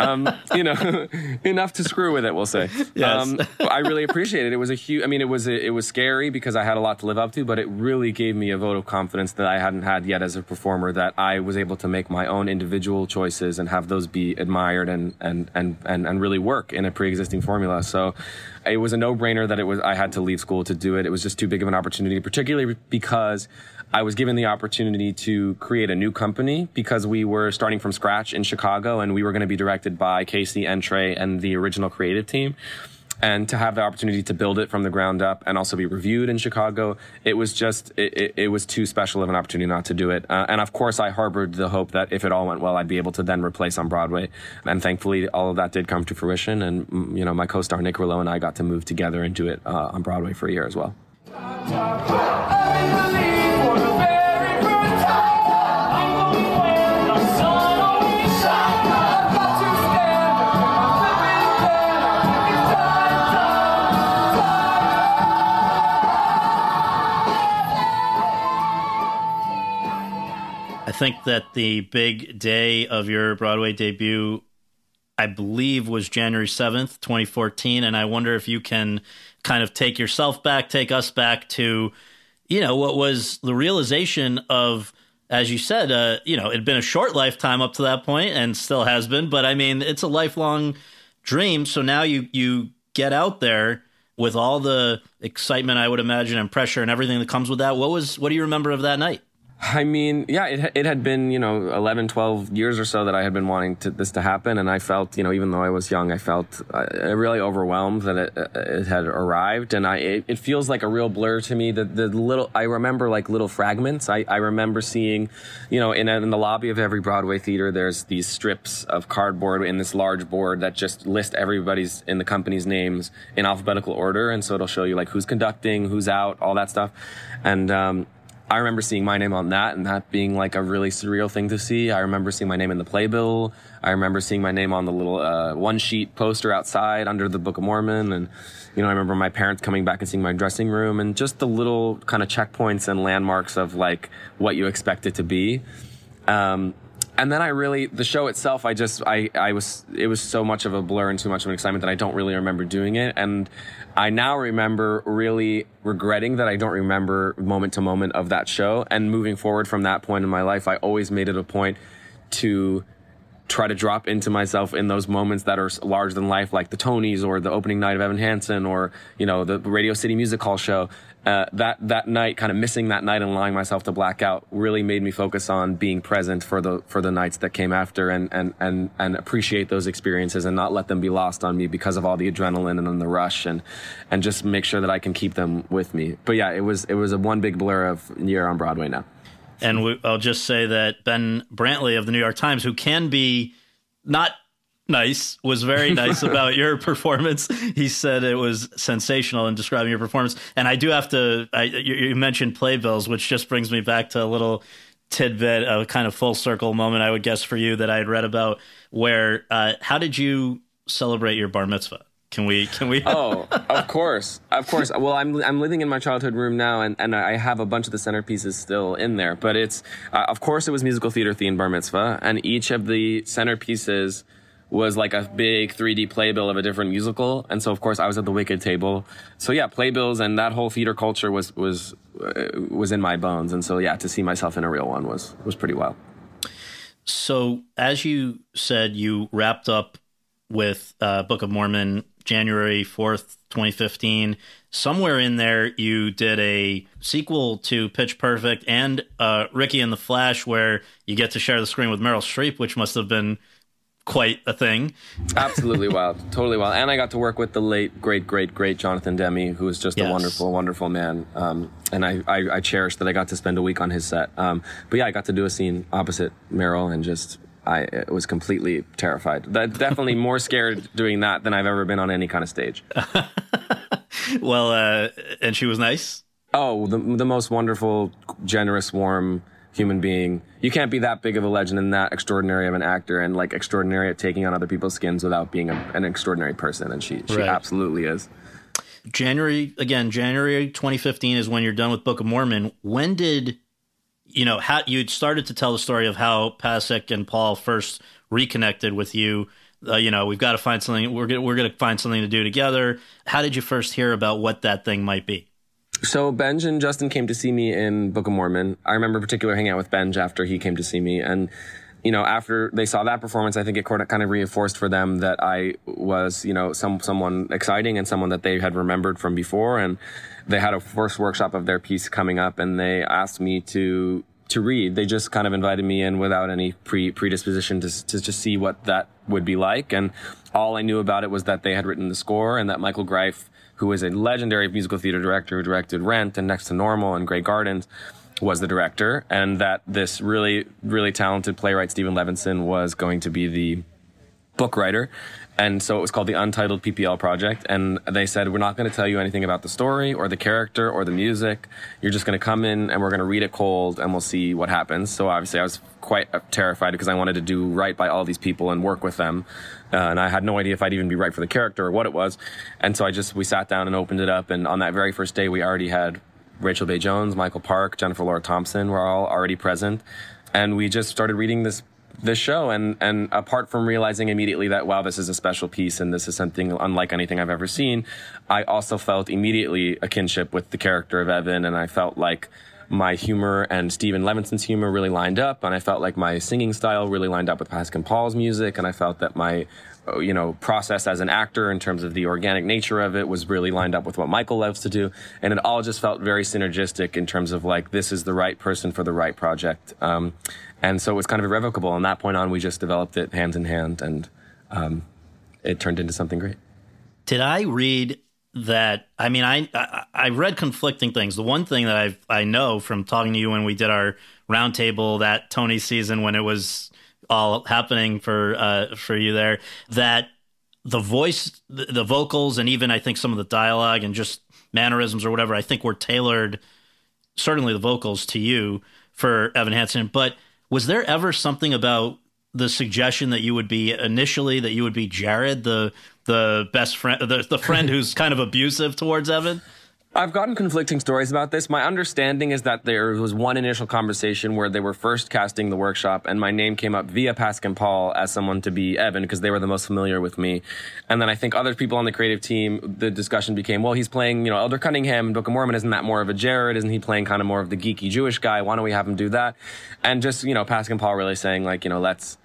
me. Enough to screw with it, we'll say. Yes. I really appreciate it. It was it was scary because I had a lot to live up to, but it really gave me a vote of confidence that I hadn't had yet as a performer, that I was able to make my own individual choices and have those be admired and really work in a pre-existing formula. So it was a no-brainer that I had to leave school to do it. It was just too big of an opportunity, particularly because I was given the opportunity to create a new company because we were starting from scratch in Chicago, and we were going to be directed by Casey and Trey and the original creative team. And to have the opportunity to build it from the ground up and also be reviewed in Chicago, it was just, it was too special of an opportunity not to do it. And of course, I harbored the hope that if it all went well, I'd be able to then replace on Broadway. And thankfully, all of that did come to fruition. And, my co-star Nick Rillo and I got to move together and do it on Broadway for a year as well. I think that the big day of your Broadway debut, I believe, was January 7th, 2014. And I wonder if you can kind of take us back to, what was the realization of, as you said, it had been a short lifetime up to that point and still has been. But I mean, it's a lifelong dream. So now you get out there with all the excitement, I would imagine, and pressure and everything that comes with that. What do you remember of that night? I mean, yeah, it had been, 11, 12 years or so that I had been wanting this to happen. And I felt, even though I was young, I felt really overwhelmed that it had arrived. And it feels like a real blur to me. I remember like little fragments. I remember seeing, in the lobby of every Broadway theater, there's these strips of cardboard in this large board that just list everybody's in the company's names in alphabetical order. And so it'll show you like who's conducting, who's out, all that stuff. And, I remember seeing my name on that and that being like a really surreal thing to see. I remember seeing my name in the playbill. I remember seeing my name on the little one-sheet poster outside under the Book of Mormon. And, I remember my parents coming back and seeing my dressing room and just the little kind of checkpoints and landmarks of like what you expect it to be. And then the show itself, it was so much of a blur and too much of an excitement that I don't really remember doing it. And I now remember really regretting that I don't remember moment to moment of that show. And moving forward from that point in my life, I always made it a point to try to drop into myself in those moments that are larger than life, like the Tonys or the opening night of Evan Hansen or, the Radio City Music Hall show. That night, kind of missing that night and allowing myself to black out really made me focus on being present for the nights that came after and appreciate those experiences and not let them be lost on me because of all the adrenaline and the rush and just make sure that I can keep them with me. But yeah, it was a one big blur of year on Broadway now. And I'll just say that Ben Brantley of the New York Times, who can be not nice, was very nice about your performance. He said it was sensational in describing your performance. And I do have to, you mentioned playbills, which just brings me back to a little tidbit, a kind of full circle moment, I would guess, for you that I had read about, where, how did you celebrate your bar mitzvah? Can we? Oh, of course. Well, I'm living in my childhood room now, and I have a bunch of the centerpieces still in there. But it's, of course, it was musical theater themed bar mitzvah, and each of the centerpieces was like a big 3D playbill of a different musical. And so, of course, I was at the Wicked table. So yeah, playbills and that whole theater culture was in my bones. And so yeah, to see myself in a real one was pretty wild. So as you said, you wrapped up with Book of Mormon January 4th, 2015. Somewhere in there, you did a sequel to Pitch Perfect and Ricky and the Flash, where you get to share the screen with Meryl Streep, which must have been quite a thing. Absolutely wild. Totally wild. And I got to work with the late, great Jonathan Demme, who was just a wonderful, wonderful man. And I cherish that I got to spend a week on his set. But yeah, I got to do a scene opposite Meryl and just... I was completely terrified. Definitely more scared doing that than I've ever been on any kind of stage. Well, and she was nice? Oh, the most wonderful, generous, warm human being. You can't be that big of a legend and that extraordinary of an actor and like extraordinary at taking on other people's skins without being an extraordinary person. And she absolutely is. January 2015 is when you're done with Book of Mormon. When did... how you started to tell the story of how Pasek and Paul first reconnected with you. We've got to find something. We're going to find something to do together. How did you first hear about what that thing might be? So Benj and Justin came to see me in Book of Mormon. I remember particularly hanging out with Benj after he came to see me. And, after they saw that performance, I think it kind of reinforced for them that I was, someone exciting and someone that they had remembered from before. And they had a first workshop of their piece coming up, and they asked me to read. They just kind of invited me in without any predisposition to just see what that would be like. And all I knew about it was that they had written the score and that Michael Greif, who is a legendary musical theater director who directed Rent and Next to Normal and Grey Gardens, was the director, and that this really, really talented playwright, Stephen Levinson, was going to be the book writer. And so it was called the Untitled PPL Project. And they said, we're not going to tell you anything about the story or the character or the music. You're just going to come in and we're going to read it cold and we'll see what happens. So obviously I was quite terrified because I wanted to do right by all these people and work with them. And I had no idea if I'd even be right for the character or what it was. And so we sat down and opened it up. And on that very first day, we already had Rachel Bay Jones, Michael Park, Jennifer Laura Thompson were all already present. And we just started reading this show, and apart from realizing immediately that, wow, this is a special piece and this is something unlike anything I've ever seen, I also felt immediately a kinship with the character of Evan, and I felt like my humor and Stephen Levinson's humor really lined up, and I felt like my singing style really lined up with Pasek and Paul's music, and I felt that my process as an actor in terms of the organic nature of it was really lined up with what Michael loves to do, and it all just felt very synergistic in terms of like, this is the right person for the right project. And so it was kind of irrevocable. On that point on, we just developed it hand in hand, and it turned into something great. Did I read that? I mean, I read conflicting things. The one thing that I know from talking to you when we did our roundtable that Tony season when it was all happening for you there, that the voice, the vocals, and even I think some of the dialogue and just mannerisms or whatever, I think were tailored, certainly the vocals, to you for Evan Hansen. But was there ever something about the suggestion that you would be Jared, the best friend, the friend who's kind of abusive towards Evan? I've gotten conflicting stories about this. My understanding is that there was one initial conversation where they were first casting the workshop, and my name came up via Pascal and Paul as someone to be Evan because they were the most familiar with me. And then I think other people on the creative team, the discussion became, well, he's playing, Elder Cunningham in Book of Mormon. Isn't that more of a Jared? Isn't he playing kind of more of the geeky Jewish guy? Why don't we have him do that? And just, Pascal and Paul really saying like, let's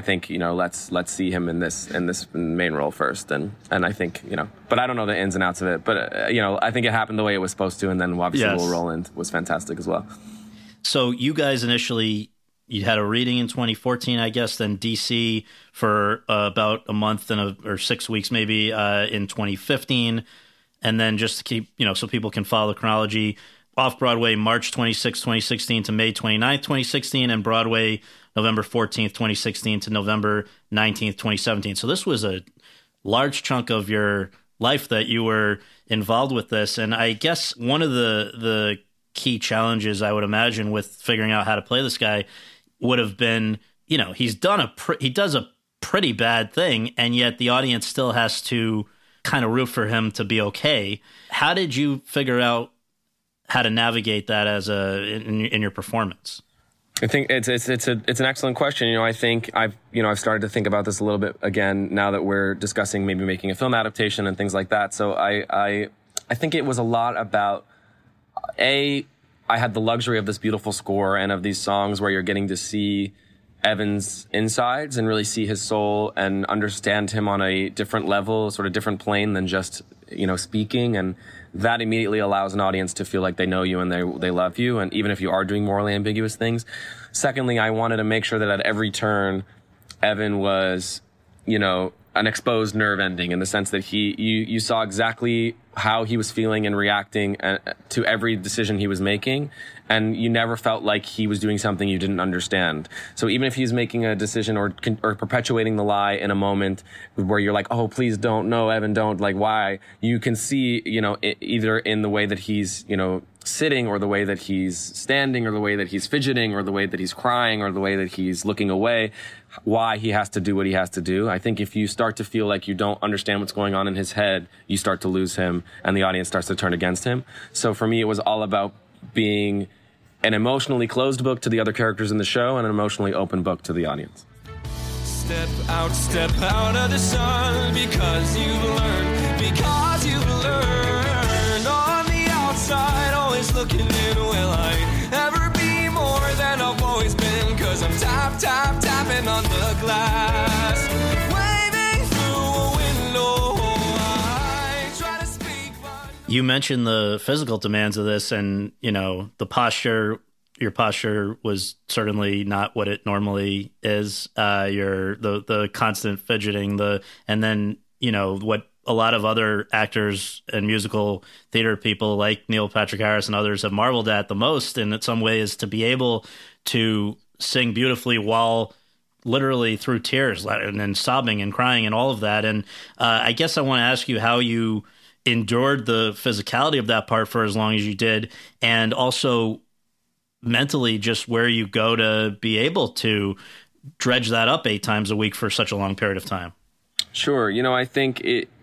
see him in this main role first. And I think, but I don't know the ins and outs of it. But, I think it happened the way it was supposed to. And then obviously Will Roland was fantastic as well. So you guys initially, you had a reading in 2014, I guess, then DC for about a month or 6 weeks maybe in 2015. And then just to keep, so people can follow the chronology, off-Broadway, March 26, 2016 to May 29th, 2016, and Broadway, November 14th, 2016 to November 19th, 2017. So this was a large chunk of your life that you were involved with this. And I guess one of the key challenges I would imagine with figuring out how to play this guy would have been, he does a pretty bad thing, and yet the audience still has to kind of root for him to be okay. How did you figure out how to navigate that in your performance? I think it's an excellent question. I think I've started to think about this a little bit again now that we're discussing maybe making a film adaptation and things like that. So I think it was a lot about I had the luxury of this beautiful score and of these songs where you're getting to see Evan's insides and really see his soul and understand him on a different level, sort of different plane than just, speaking. And that immediately allows an audience to feel like they know you and they love you. And even if you are doing morally ambiguous things. Secondly, I wanted to make sure that at every turn, Evan was, an exposed nerve ending in the sense that you saw exactly how he was feeling and reacting to every decision he was making. And you never felt like he was doing something you didn't understand. So even if he's making a decision or perpetuating the lie in a moment where you're like, oh, please don't, no, Evan, don't, like, why? You can see, either in the way that he's, sitting or the way that he's standing or the way that he's fidgeting or the way that he's crying or the way that he's looking away, why he has to do what he has to do. I think if you start to feel like you don't understand what's going on in his head, you start to lose him and the audience starts to turn against him. So for me, it was all about being an emotionally closed book to the other characters in the show and an emotionally open book to the audience. Step out of the sun because you've learned on the outside, always looking in. Will I ever be more than I've always been? Cause I'm tapping on the glass, waving through a window. I try to speak, but you mentioned the physical demands of this, and the posture. Your posture was certainly not what it normally is. The constant fidgeting, and then what a lot of other actors and musical theater people like Neil Patrick Harris and others have marveled at the most in some way is to be able to sing beautifully while literally through tears and then sobbing and crying and all of that. And I guess I want to ask you how you endured the physicality of that part for as long as you did, and also mentally just where you go to be able to dredge that up 8 times a week for such a long period of time. Sure. I think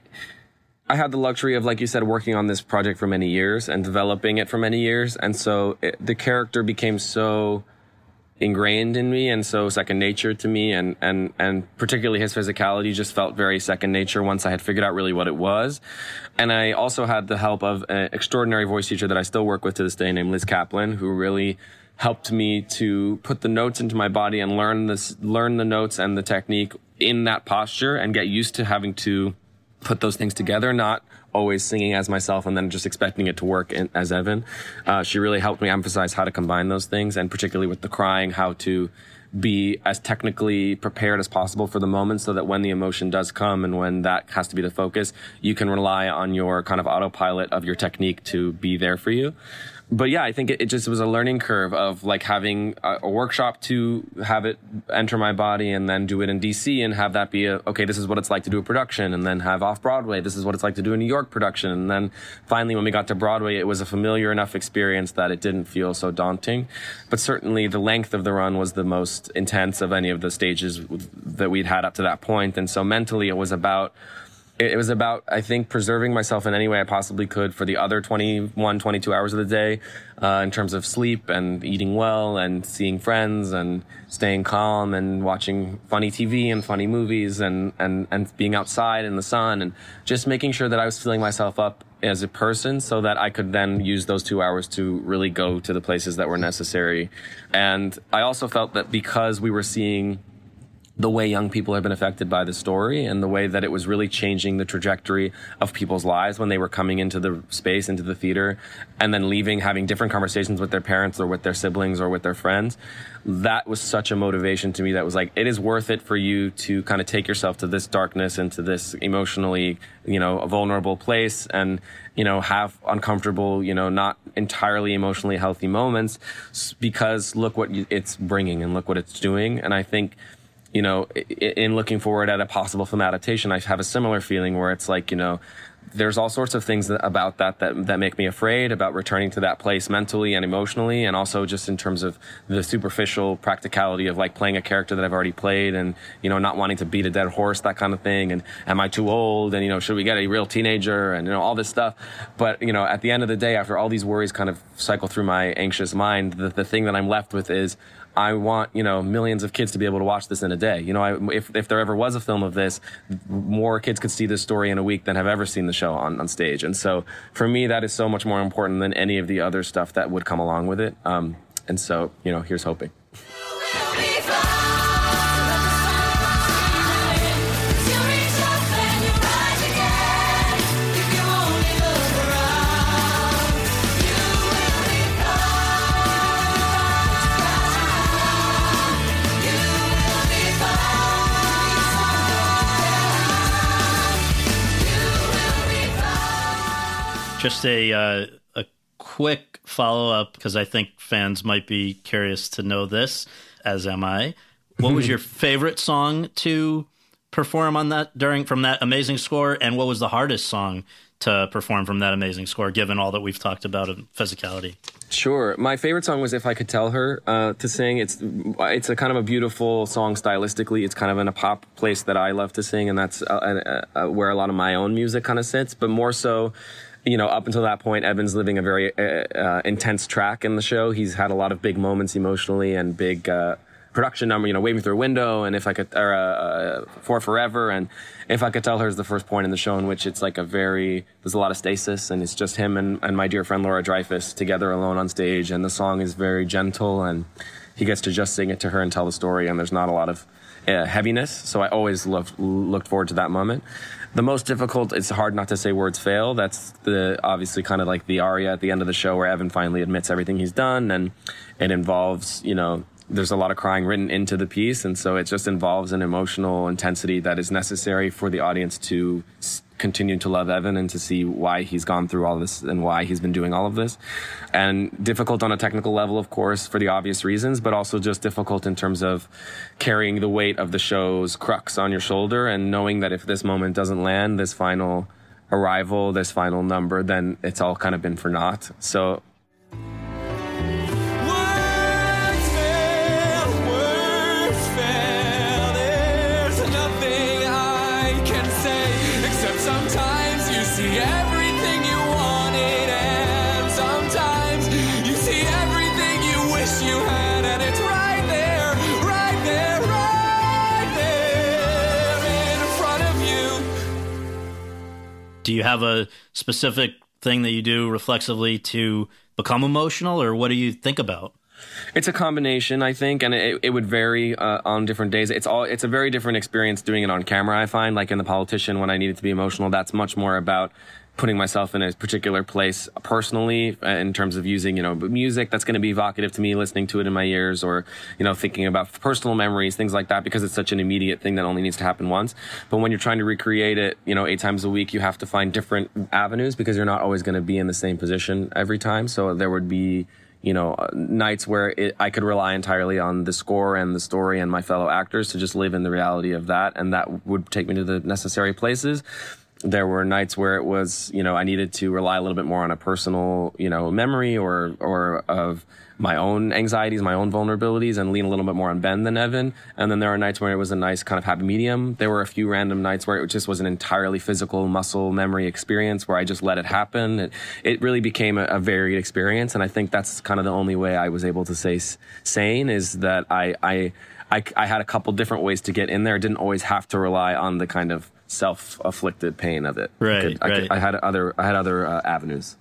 I had the luxury of, like you said, working on this project for many years and developing it for many years. And so the character became so ingrained in me and so second nature to me. And particularly his physicality just felt very second nature once I had figured out really what it was. And I also had the help of an extraordinary voice teacher that I still work with to this day named Liz Kaplan, who really helped me to put the notes into my body and learn the notes and the technique in that posture and get used to having to put those things together, not always singing as myself and then just expecting it to work as Evan. She really helped me emphasize how to combine those things, and particularly with the crying, how to be as technically prepared as possible for the moment so that when the emotion does come and when that has to be the focus, you can rely on your kind of autopilot of your technique to be there for you. But yeah, I think it just was a learning curve of like having a workshop to have it enter my body and then do it in DC and have that be okay, this is what it's like to do a production, and then have off-Broadway, this is what it's like to do a New York production. And then finally when we got to Broadway, it was a familiar enough experience that it didn't feel so daunting. But certainly the length of the run was the most intense of any of the stages that we'd had up to that point. And so mentally it was about It was about, I think, preserving myself in any way I possibly could for the other 21, 22 hours of the day, in terms of sleep and eating well and seeing friends and staying calm and watching funny TV and funny movies and being outside in the sun and just making sure that I was filling myself up as a person so that I could then use those 2 hours to really go to the places that were necessary. And I also felt that because we were seeing the way young people have been affected by the story and the way that it was really changing the trajectory of people's lives when they were coming into the space, into the theater, and then leaving, having different conversations with their parents or with their siblings or with their friends. That was such a motivation to me that was like, it is worth it for you to kind of take yourself to this darkness and to this emotionally, a vulnerable place and, have uncomfortable, not entirely emotionally healthy moments because look what it's bringing and look what it's doing. And I think, in looking forward at a possible film adaptation, I have a similar feeling where it's like, there's all sorts of things about that make me afraid about returning to that place mentally and emotionally, and also just in terms of the superficial practicality of like playing a character that I've already played and, not wanting to beat a dead horse, that kind of thing. And am I too old? And, should we get a real teenager? And, all this stuff. But, at the end of the day, after all these worries kind of cycle through my anxious mind, the thing that I'm left with is I want, millions of kids to be able to watch this in a day. If there ever was a film of this, more kids could see this story in a week than have ever seen the show on stage. And so for me, that is so much more important than any of the other stuff that would come along with it. And so, here's hoping. Just a quick follow-up, because I think fans might be curious to know this, as am I. What was your favorite song to perform on that from that amazing score, and what was the hardest song to perform from that amazing score, given all that we've talked about in physicality? Sure. My favorite song was If I Could Tell Her to sing. It's a kind of a beautiful song stylistically. It's kind of in a pop place that I love to sing, and that's where a lot of my own music kind of sits, but more so, up until that point, Evan's living a very intense track in the show. He's had a lot of big moments emotionally and big production number, Waving Through a Window and For Forever. And If I Could Tell Her is the first point in the show in which it's like there's a lot of stasis, and it's just him and my dear friend Laura Dreyfus together alone on stage. And the song is very gentle, and he gets to just sing it to her and tell the story, and there's not a lot of heaviness. So I always looked forward to that moment. The most difficult, it's hard not to say words fail. That's obviously kind of like the aria at the end of the show where Evan finally admits everything he's done. And it involves, there's a lot of crying written into the piece. And so it just involves an emotional intensity that is necessary for the audience to continue to love Evan and to see why he's gone through all this and why he's been doing all of this. And difficult on a technical level, of course, for the obvious reasons, but also just difficult in terms of carrying the weight of the show's crux on your shoulder and knowing that if this moment doesn't land, this final arrival, this final number, then it's all kind of been for naught. So Do you have a specific thing that you do reflexively to become emotional, or what do you think about? It's a combination, I think, and it would vary on different days. It's a very different experience doing it on camera, I find. Like in The Politician, when I needed to be emotional, that's much more about putting myself in a particular place personally in terms of using, music that's going to be evocative to me, listening to it in my ears, or, thinking about personal memories, things like that, because it's such an immediate thing that only needs to happen once. But when you're trying to recreate it, 8 times a week, you have to find different avenues because you're not always going to be in the same position every time. So there would be, nights where I could rely entirely on the score and the story and my fellow actors to just live in the reality of that. And that would take me to the necessary places. There were nights where it was, I needed to rely a little bit more on a personal, memory or of my own anxieties, my own vulnerabilities, and lean a little bit more on Ben than Evan. And then there are nights where it was a nice kind of happy medium. There were a few random nights where it just was an entirely physical muscle memory experience where I just let it happen. It really became a varied experience. And I think that's kind of the only way I was able to say sane, is that I had a couple different ways to get in there. I didn't always have to rely on the kind of self-afflicted pain of it. Right. I had other avenues.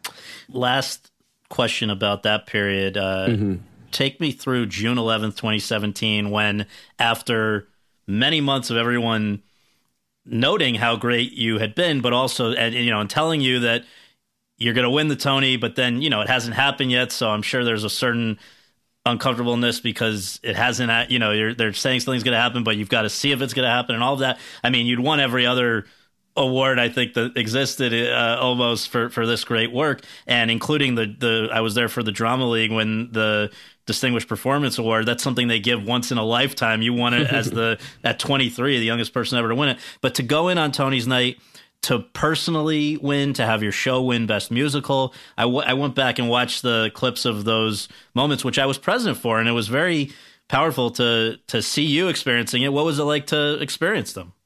Last question about that period. Take me through June 11th, 2017, when after many months of everyone noting how great you had been, but also, and telling you that you're going to win the Tony, but then, it hasn't happened yet. So I'm sure there's a certain uncomfortableness because it hasn't, they're saying something's going to happen, but you've got to see if it's going to happen and all of that. I mean, you'd won every other award I think that existed almost for this great work, and including the I was there for the Drama League when the Distinguished Performance Award. That's something they give once in a lifetime. You won it as at 23, the youngest person ever to win it. But to go in on Tony's night, to personally win, to have your show win Best Musical, I went back and watched the clips of those moments, which I was present for, and it was very powerful to see you experiencing it. What was it like to experience them?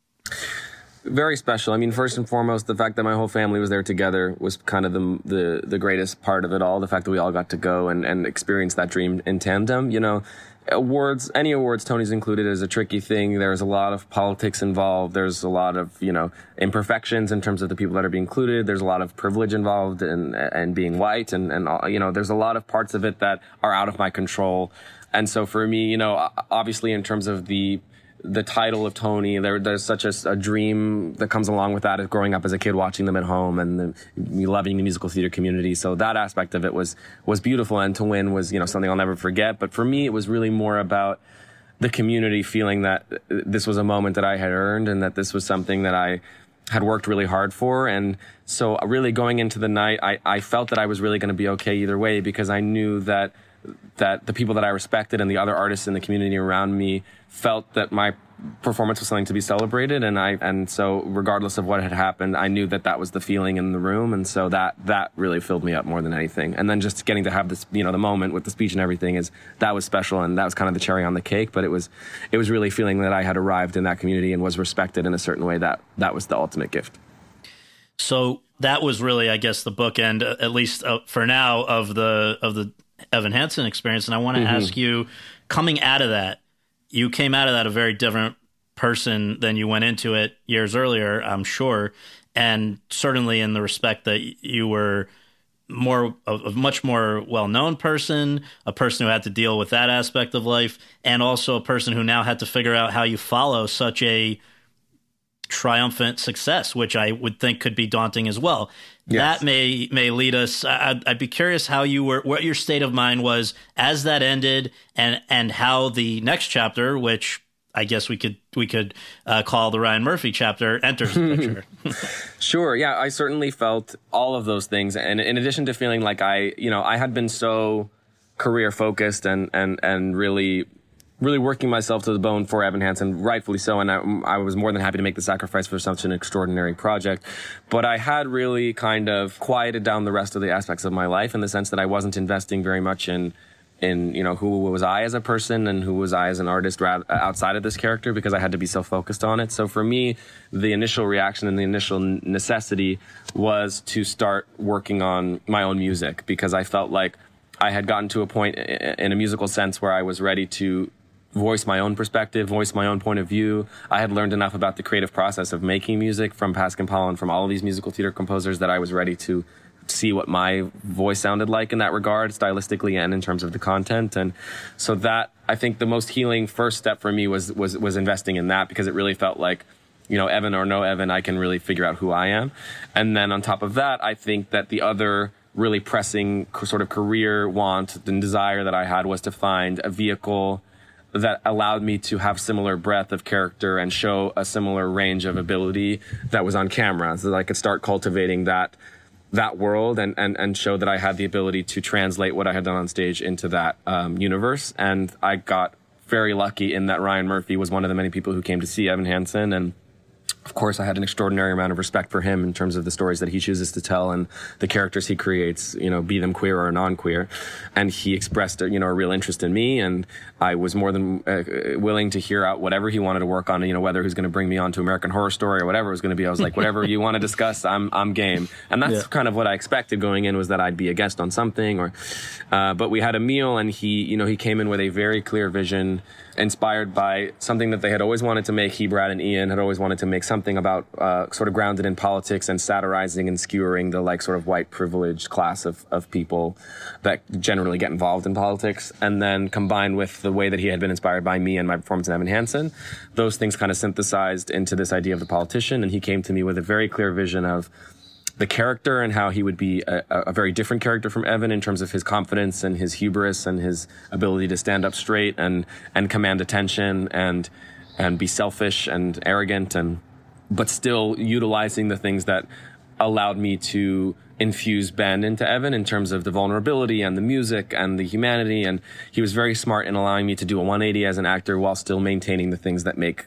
Very special. I mean, first and foremost, the fact that my whole family was there together was kind of the greatest part of it all. The fact that we all got to go and experience that dream in tandem. Awards, any awards, Tony's included, is a tricky thing. There's a lot of politics involved. There's a lot of, imperfections in terms of the people that are being included. There's a lot of privilege involved and being white and there's a lot of parts of it that are out of my control. And so for me, obviously in terms of the title of Tony, there's such a dream that comes along with that, as growing up as a kid watching them at home and loving the musical theater community. So that aspect of it was beautiful, and to win was something I'll never forget. But for me, it was really more about the community feeling that this was a moment that I had earned and that this was something that I had worked really hard for. And so really going into the night, I felt that I was really going to be okay either way, because I knew that the people that I respected and the other artists in the community around me felt that my performance was something to be celebrated. And so regardless of what had happened, I knew that was the feeling in the room. And so that really filled me up more than anything. And then just getting to have this, the moment with the speech and everything, that was special. And that was kind of the cherry on the cake. But it was really feeling that I had arrived in that community and was respected in a certain way. That was the ultimate gift. So that was really, I guess, the bookend, at least for now, of the Evan Hansen experience. And I want to ask you, coming out of that, you came out of that a very different person than you went into it years earlier, I'm sure. And certainly in the respect that you were a much more well-known person, a person who had to deal with that aspect of life, and also a person who now had to figure out how you follow such a triumphant success, which I would think could be daunting as well. Yes. That may lead us. I'd be curious how what your state of mind was as that ended, and how the next chapter, which I guess we could call the Ryan Murphy chapter, enters the picture. Sure. Yeah, I certainly felt all of those things, and in addition to feeling like I had been so career focused and really working myself to the bone for Evan Hansen, rightfully so, and I was more than happy to make the sacrifice for such an extraordinary project. But I had really kind of quieted down the rest of the aspects of my life, in the sense that I wasn't investing very much in who was I as a person and who was I as an artist outside of this character, because I had to be so focused on it. So for me, the initial reaction and the initial necessity was to start working on my own music, because I felt like I had gotten to a point in a musical sense where I was ready to voice my own perspective, voice my own point of view. I had learned enough about the creative process of making music from Pascal Paul and from all of these musical theater composers that I was ready to see what my voice sounded like in that regard, stylistically and in terms of the content. And so that, I think the most healing first step for me was investing in that, because it really felt like, Evan or no Evan, I can really figure out who I am. And then on top of that, I think that the other really pressing sort of career want and desire that I had was to find a vehicle that allowed me to have similar breadth of character and show a similar range of ability that was on camera, so that I could start cultivating that world and show that I had the ability to translate what I had done on stage into that universe. And I got very lucky in that Ryan Murphy was one of the many people who came to see Evan Hansen, and Of course, I had an extraordinary amount of respect for him in terms of the stories that he chooses to tell and the characters he creates, be them queer or non-queer. And he expressed, a real interest in me, and I was more than willing to hear out whatever he wanted to work on, whether he was going to bring me on to American Horror Story or whatever it was going to be. I was like, whatever you want to discuss, I'm game. And that's kind of what I expected going in, was that I'd be a guest on something. But we had a meal, and he came in with a very clear vision, inspired by something that they had always wanted to make. He, Brad, and Ian had always wanted to make something about sort of grounded in politics and satirizing and skewering the sort of white privileged class of people that generally get involved in politics. And then combined with the way that he had been inspired by me and my performance in Evan Hansen, those things kind of synthesized into this idea of the politician. And he came to me with a very clear vision of the character and how he would be a very different character from Evan in terms of his confidence and his hubris and his ability to stand up straight and command attention and be selfish and arrogant, but still utilizing the things that allowed me to infuse Ben into Evan in terms of the vulnerability and the music and the humanity. And he was very smart in allowing me to do a 180 as an actor while still maintaining the things that make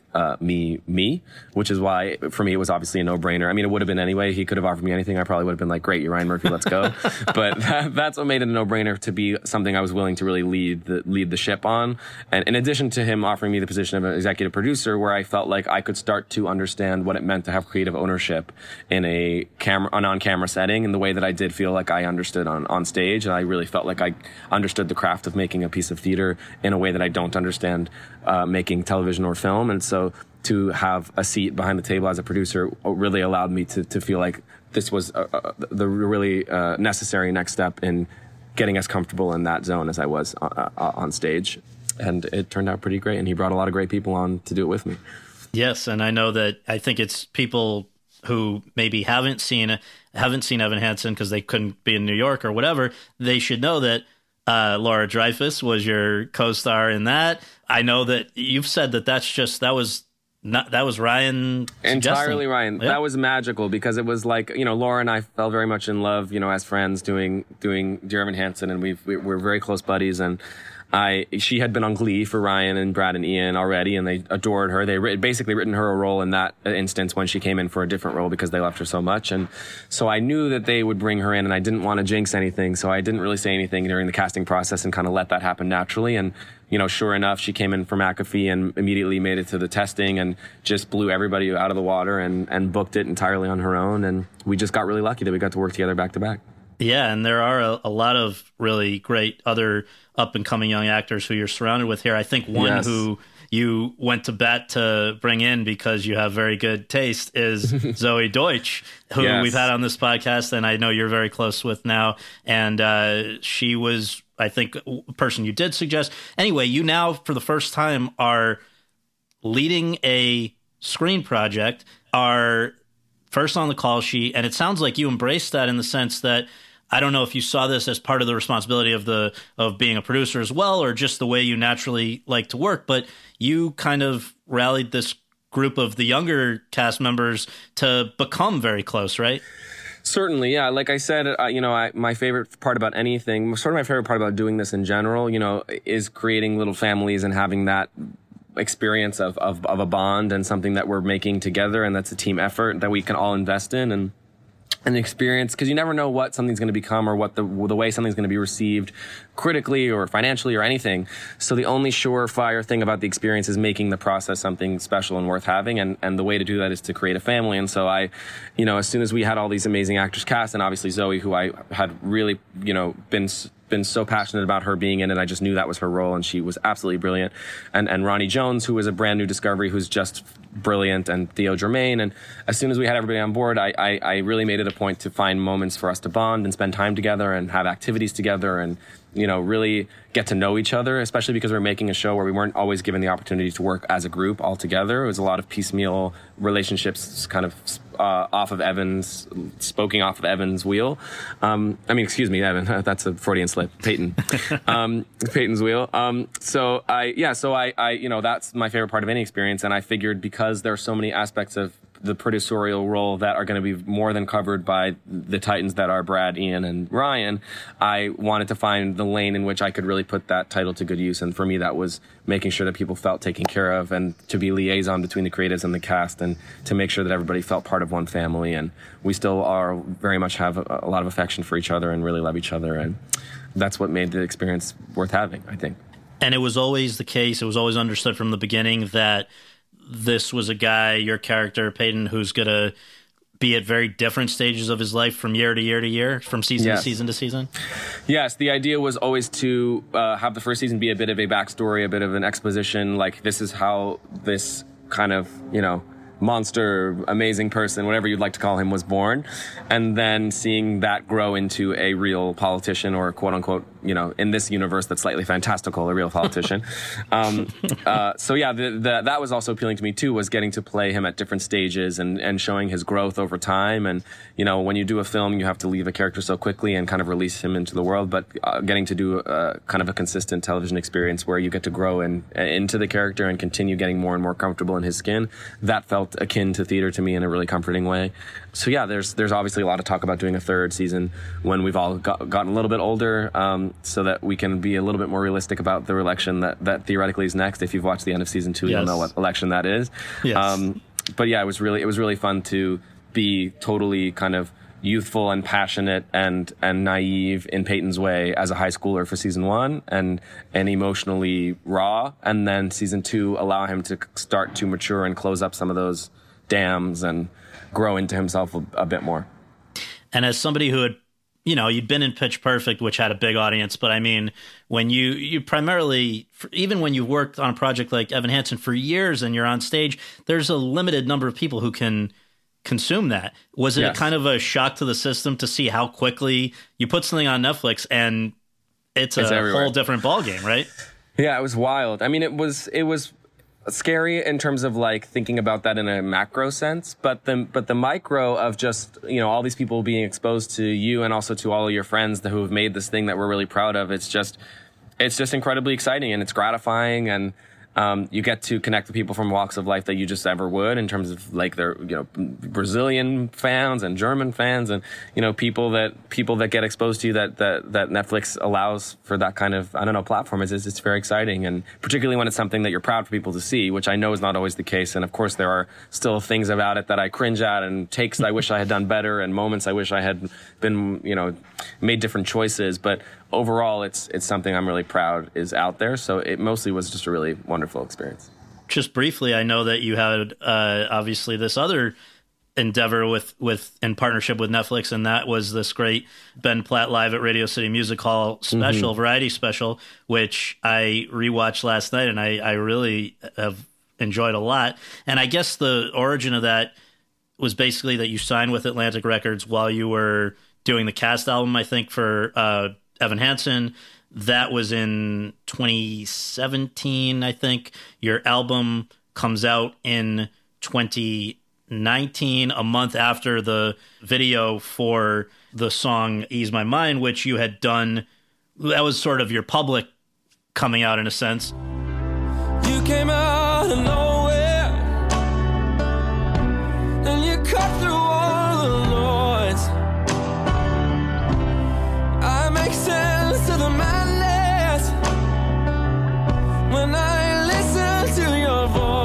me, which is why for me it was obviously a no-brainer. I mean, it would have been anyway. He could have offered me anything. I probably would have been like, great, you're Ryan Murphy, let's go. But that's what made it a no-brainer to be something I was willing to really lead the ship on. And in addition to him offering me the position of an executive producer, where I felt like I could start to understand what it meant to have creative ownership in an on-camera setting, and the way that I did feel like I understood on stage. And I really felt like I understood the craft of making a piece of theater in a way that I don't understand making television or film. And so to have a seat behind the table as a producer really allowed me to feel like this was the really necessary next step in getting as comfortable in that zone as I was on stage. And it turned out pretty great. And he brought a lot of great people on to do it with me. Yes. And I know that I think it's people who maybe haven't seen Evan Hansen because they couldn't be in New York or whatever. They should know that Laura Dreyfus was your co-star in that. I know that you've said that was Ryan entirely Ryan. Yeah. That was magical because it was like, Laura and I fell very much in love, as friends doing Dear Evan Hansen, and we're very close buddies. And she had been on Glee for Ryan and Brad and Ian already, and they adored her. They basically written her a role in that instance when she came in for a different role because they loved her so much. And so I knew that they would bring her in, and I didn't want to jinx anything, so I didn't really say anything during the casting process and kind of let that happen naturally. And sure enough, she came in for McAfee and immediately made it to the testing and just blew everybody out of the water and booked it entirely on her own. And we just got really lucky that we got to work together back to back. Yeah, and there are a lot of really great other up-and-coming young actors who you're surrounded with here. I think one who you went to bat to bring in because you have very good taste is Zoe Deutsch, who we've had on this podcast, and I know you're very close with now. And she was, I think, a person you did suggest. Anyway, you now, for the first time, are leading a screen project, are first on the call sheet, and it sounds like you embraced that in the sense that I don't know if you saw this as part of the responsibility of being a producer as well, or just the way you naturally like to work, but you kind of rallied this group of the younger cast members to become very close, right? Certainly, yeah. Like I said, my favorite part about anything, sort of my favorite part about doing this in general, is creating little families and having that experience of a bond and something that we're making together, and that's a team effort that we can all invest in and experience, because you never know what something's going to become or what the way something's going to be received critically or financially or anything. So the only surefire thing about the experience is making the process something special and worth having, and the way to do that is to create a family. And so I, as soon as we had all these amazing actors cast, and obviously Zoe, who I had really, been so passionate about her being in it, I just knew that was her role, and she was absolutely brilliant. And Ronnie Jones, who was a brand new discovery, who's just brilliant, and Theo Germain. And as soon as we had everybody on board, I really made it a point to find moments for us to bond and spend time together and have activities together and really get to know each other, especially because we're making a show where we weren't always given the opportunity to work as a group all together. It was a lot of piecemeal relationships kind of spoking off of Evan's wheel. Excuse me, Evan, that's a Freudian slip. Peyton. Peyton's wheel. So I that's my favorite part of any experience. And I figured because there are so many aspects of the producerial role that are going to be more than covered by the titans that are Brad, Ian, and Ryan, I wanted to find the lane in which I could really put that title to good use. And for me, that was making sure that people felt taken care of and to be liaison between the creatives and the cast and to make sure that everybody felt part of one family. And we still are very much have a lot of affection for each other and really love each other. And that's what made the experience worth having, I think. And it was always the case, it was always understood from the beginning that this was a guy, your character, Peyton, who's going to be at very different stages of his life from year to year to year, from season to season to season? Yes, the idea was always to have the first season be a bit of a backstory, a bit of an exposition, like this is how this kind of, monster, amazing person, whatever you'd like to call him, was born. And then seeing that grow into a real politician or quote unquote, in this universe that's slightly fantastical, a real politician. So yeah, that was also appealing to me too, was getting to play him at different stages and showing his growth over time. And, when you do a film, you have to leave a character so quickly and kind of release him into the world. But getting to do kind of a consistent television experience where you get to grow into the character and continue getting more and more comfortable in his skin, that felt akin to theater to me in a really comforting way. So yeah, there's obviously a lot of talk about doing a third season when we've all gotten a little bit older, so that we can be a little bit more realistic about the election that theoretically is next. If you've watched the end of season 2, you'll know what election that is. Yes. But yeah, it was really fun to be totally kind of youthful and passionate and naive in Peyton's way as a high schooler for season 1 and emotionally raw. And then season 2 allow him to start to mature and close up some of those dams and grow into himself a bit more. And as somebody who had, you'd been in Pitch Perfect, which had a big audience, but I mean, when you primarily, even when you worked on a project like Evan Hansen for years and you're on stage, there's a limited number of people who can consume that. Was it kind of a shock to the system to see how quickly you put something on Netflix and it's a everywhere. Whole different ballgame, right? Yeah, it was wild. I mean, it was scary in terms of like thinking about that in a macro sense, but the micro of just, all these people being exposed to you and also to all of your friends who have made this thing that we're really proud of. It's just incredibly exciting and it's gratifying, and you get to connect with people from walks of life that you just ever would, in terms of like their, Brazilian fans and German fans and, people that get exposed to you that Netflix allows for that kind of, platform. It's very exciting. And particularly when it's something that you're proud for people to see, which I know is not always the case. And of course there are still things about it that I cringe at and takes I wish I had done better and moments I wish I had been, made different choices. But overall, it's something I'm really proud is out there. So it mostly was just a really wonderful experience. Just briefly, I know that you had obviously this other endeavor with in partnership with Netflix, and that was this great Ben Platt Live at Radio City Music Hall special, variety special, which I rewatched last night, and I really have enjoyed a lot. And I guess the origin of that was basically that you signed with Atlantic Records while you were doing the cast album, I think, for Evan Hansen. That was in 2017, I think. Your album comes out in 2019, a month after the video for the song Ease My Mind, which you had done. That was sort of your public coming out in a sense. You came out of nowhere and you cut through all the noise. I make sense to the madness when I listen to your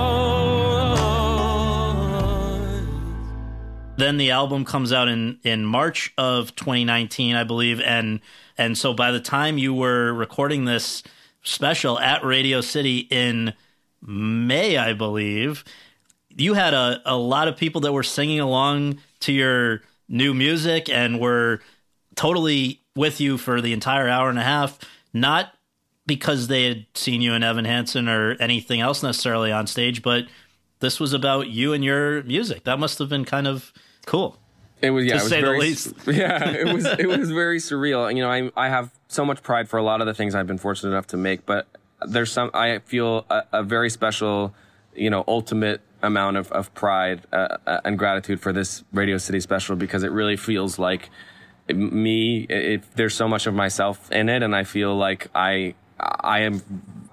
voice. Then the album comes out in March of 2019, I believe, and so by the time you were recording this special at Radio City in May, I believe, you had a lot of people that were singing along to your new music and were totally with you for the entire hour and a half, not because they had seen you in Evan Hansen or anything else necessarily on stage, but this was about you and your music. That must have been kind of cool. It was, yeah, to it was say very, the least. Yeah, it was very surreal. You know, I have so much pride for a lot of the things I've been fortunate enough to make, but I feel a very special, ultimate amount of pride and gratitude for this Radio City special, because it really feels like me. There's so much of myself in it, and I feel like I am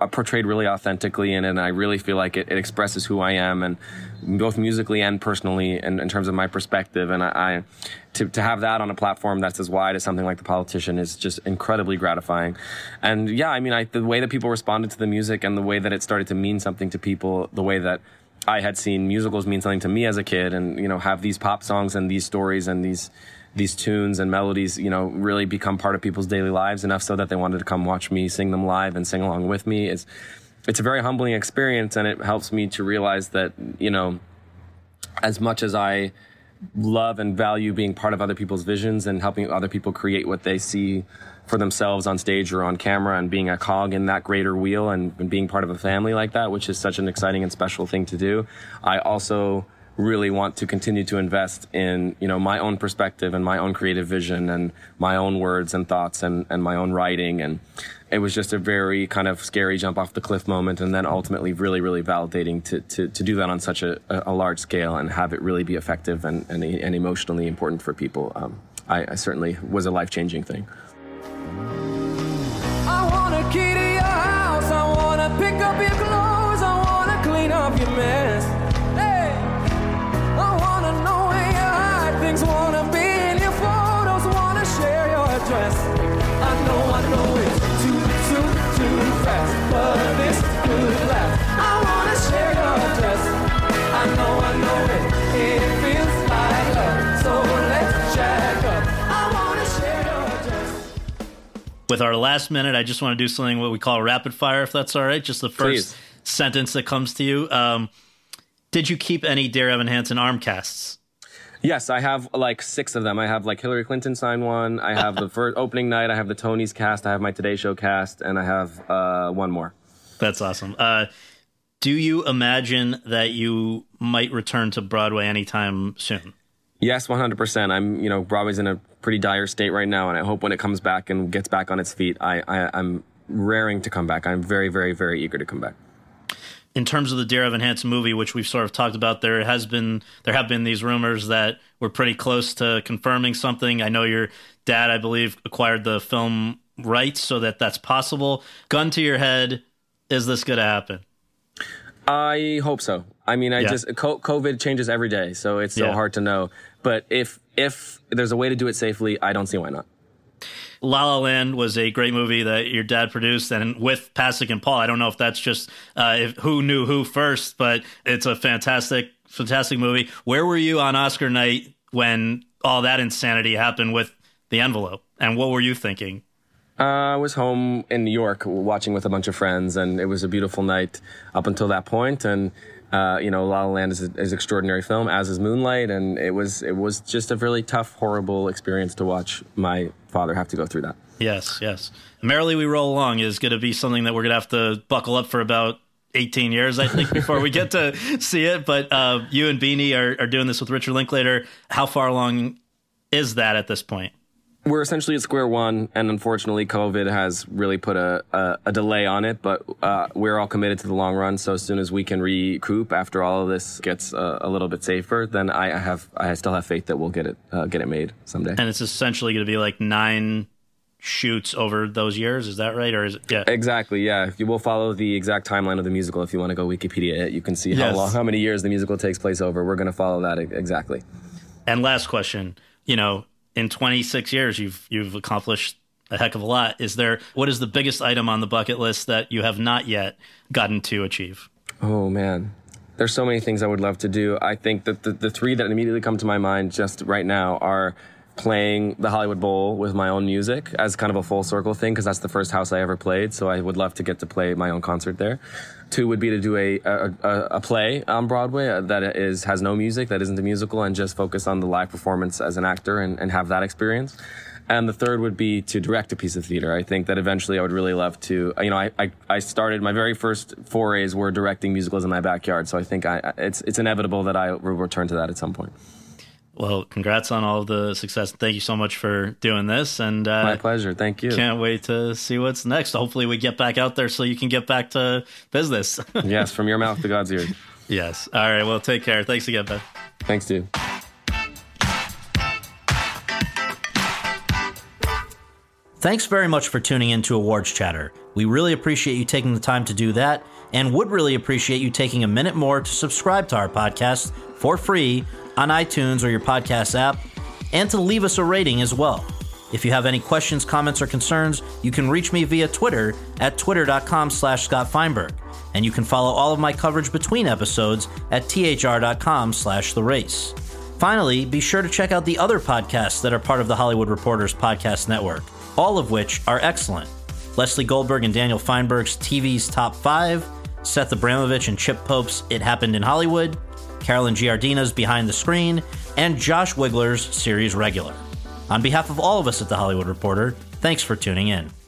portrayed really authentically in it, and I really feel like it expresses who I am, and both musically and personally, and in terms of my perspective. And to have that on a platform that's as wide as something like The Politician is just incredibly gratifying. And yeah, I mean, the way that people responded to the music and the way that it started to mean something to people, the way that I had seen musicals mean something to me as a kid, and, you know, have these pop songs and these stories and these tunes and melodies, you know, really become part of people's daily lives enough so that they wanted to come watch me sing them live and sing along with me. It's a very humbling experience, and it helps me to realize that, you know, as much as I love and value being part of other people's visions and helping other people create what they see for themselves on stage or on camera, and being a cog in that greater wheel, and being part of a family like that, which is such an exciting and special thing to do, I also really want to continue to invest in, you know, my own perspective and my own creative vision and my own words and thoughts and my own writing. And it was just a very kind of scary jump off the cliff moment, and then ultimately really, really validating to do that on such a large scale and have it really be effective and emotionally important for people. I certainly was a life-changing thing. I wanna key to your house, I wanna pick up your clothes, I wanna clean up your mess. Hey, I wanna know where you hide things, wanna be in your photos, wanna share your address. I know it's too fast, but this could last. I wanna share your address. I know it feels like love, so let's jack up. I wanna share your address. With our last minute, I just want to do something what we call rapid fire, if that's all right. Just the first sentence that comes to you. Did you keep any Dear Evan Hansen arm casts? Yes, I have like 6 of them. I have like Hillary Clinton signed one. I have the first opening night. I have the Tonys cast. I have my Today Show cast, and I have one more. That's awesome. Do you imagine that you might return to Broadway anytime soon? Yes, 100%. Broadway's in a pretty dire state right now, and I hope when it comes back and gets back on its feet, I'm raring to come back. I'm very, very, very eager to come back. In terms of the Dear Evan Hansen movie, which we've sort of talked about, there have been these rumors that we're pretty close to confirming something. I know your dad, I believe, acquired the film rights so that's possible. Gun to your head, is this going to happen? I hope so. I mean, COVID changes every day, so it's so hard to know. But if there's a way to do it safely, I don't see why not. La La Land was a great movie that your dad produced, and with Pasek and Paul, I don't know if that's just who knew who first, but it's a fantastic movie. Where were you on Oscar night when all that insanity happened with The Envelope, and what were you thinking? I was home in New York watching with a bunch of friends, and it was a beautiful night up until that point. And La La Land is an extraordinary film, as is Moonlight, and it was just a really tough, horrible experience to watch my father have to go through that. Yes. Merrily We Roll Along is going to be something that we're going to have to buckle up for about 18 years, I think, before we get to see it. But you and Beanie are doing this with Richard Linklater. How far along is that at this point? We're essentially at square one, and unfortunately COVID has really put a delay on it, but we're all committed to the long run. So as soon as we can recoup after all of this gets a little bit safer, then I still have faith that we'll get it made someday. And it's essentially going to be like 9 shoots over those years, is that right? Or is it? Yeah, exactly. Yeah, you will follow the exact timeline of the musical. If you want to go Wikipedia it, you can see how many years the musical takes place over. We're going to follow that exactly. And last question, in 26 years, you've accomplished a heck of a lot. What is the biggest item on the bucket list that you have not yet gotten to achieve? Oh, man. There's so many things I would love to do. I think that the 3 that immediately come to my mind just right now are playing the Hollywood Bowl with my own music as kind of a full circle thing, because that's the first house I ever played, so I would love to get to play my own concert there. 2 would be to do a play on Broadway that has no music, that isn't a musical, and just focus on the live performance as an actor and have that experience. And the 3rd would be to direct a piece of theater. I think that eventually I would really love to, I started, my very first forays were directing musicals in my backyard, so I think it's inevitable that I will return to that at some point. Well, congrats on all of the success. Thank you so much for doing this. And my pleasure. Thank you. Can't wait to see what's next. Hopefully we get back out there so you can get back to business. Yes, from your mouth to God's ears. Yes. All right. Well, take care. Thanks again, Ben. Thanks, dude. Thanks very much for tuning in to Awards Chatter. We really appreciate you taking the time to do that, and would really appreciate you taking a minute more to subscribe to our podcast for free on iTunes or your podcast app, and to leave us a rating as well. If you have any questions, comments, or concerns, you can reach me via Twitter at twitter.com/Scott Feinberg, and you can follow all of my coverage between episodes at thr.com/The Race. Finally, be sure to check out the other podcasts that are part of the Hollywood Reporters Podcast Network, all of which are excellent. Leslie Goldberg and Daniel Feinberg's TV's Top 5, Seth Abramovich and Chip Pope's It Happened in Hollywood, Carolyn Giardina's Behind the Screen, and Josh Wigler's Series Regular. On behalf of all of us at The Hollywood Reporter, thanks for tuning in.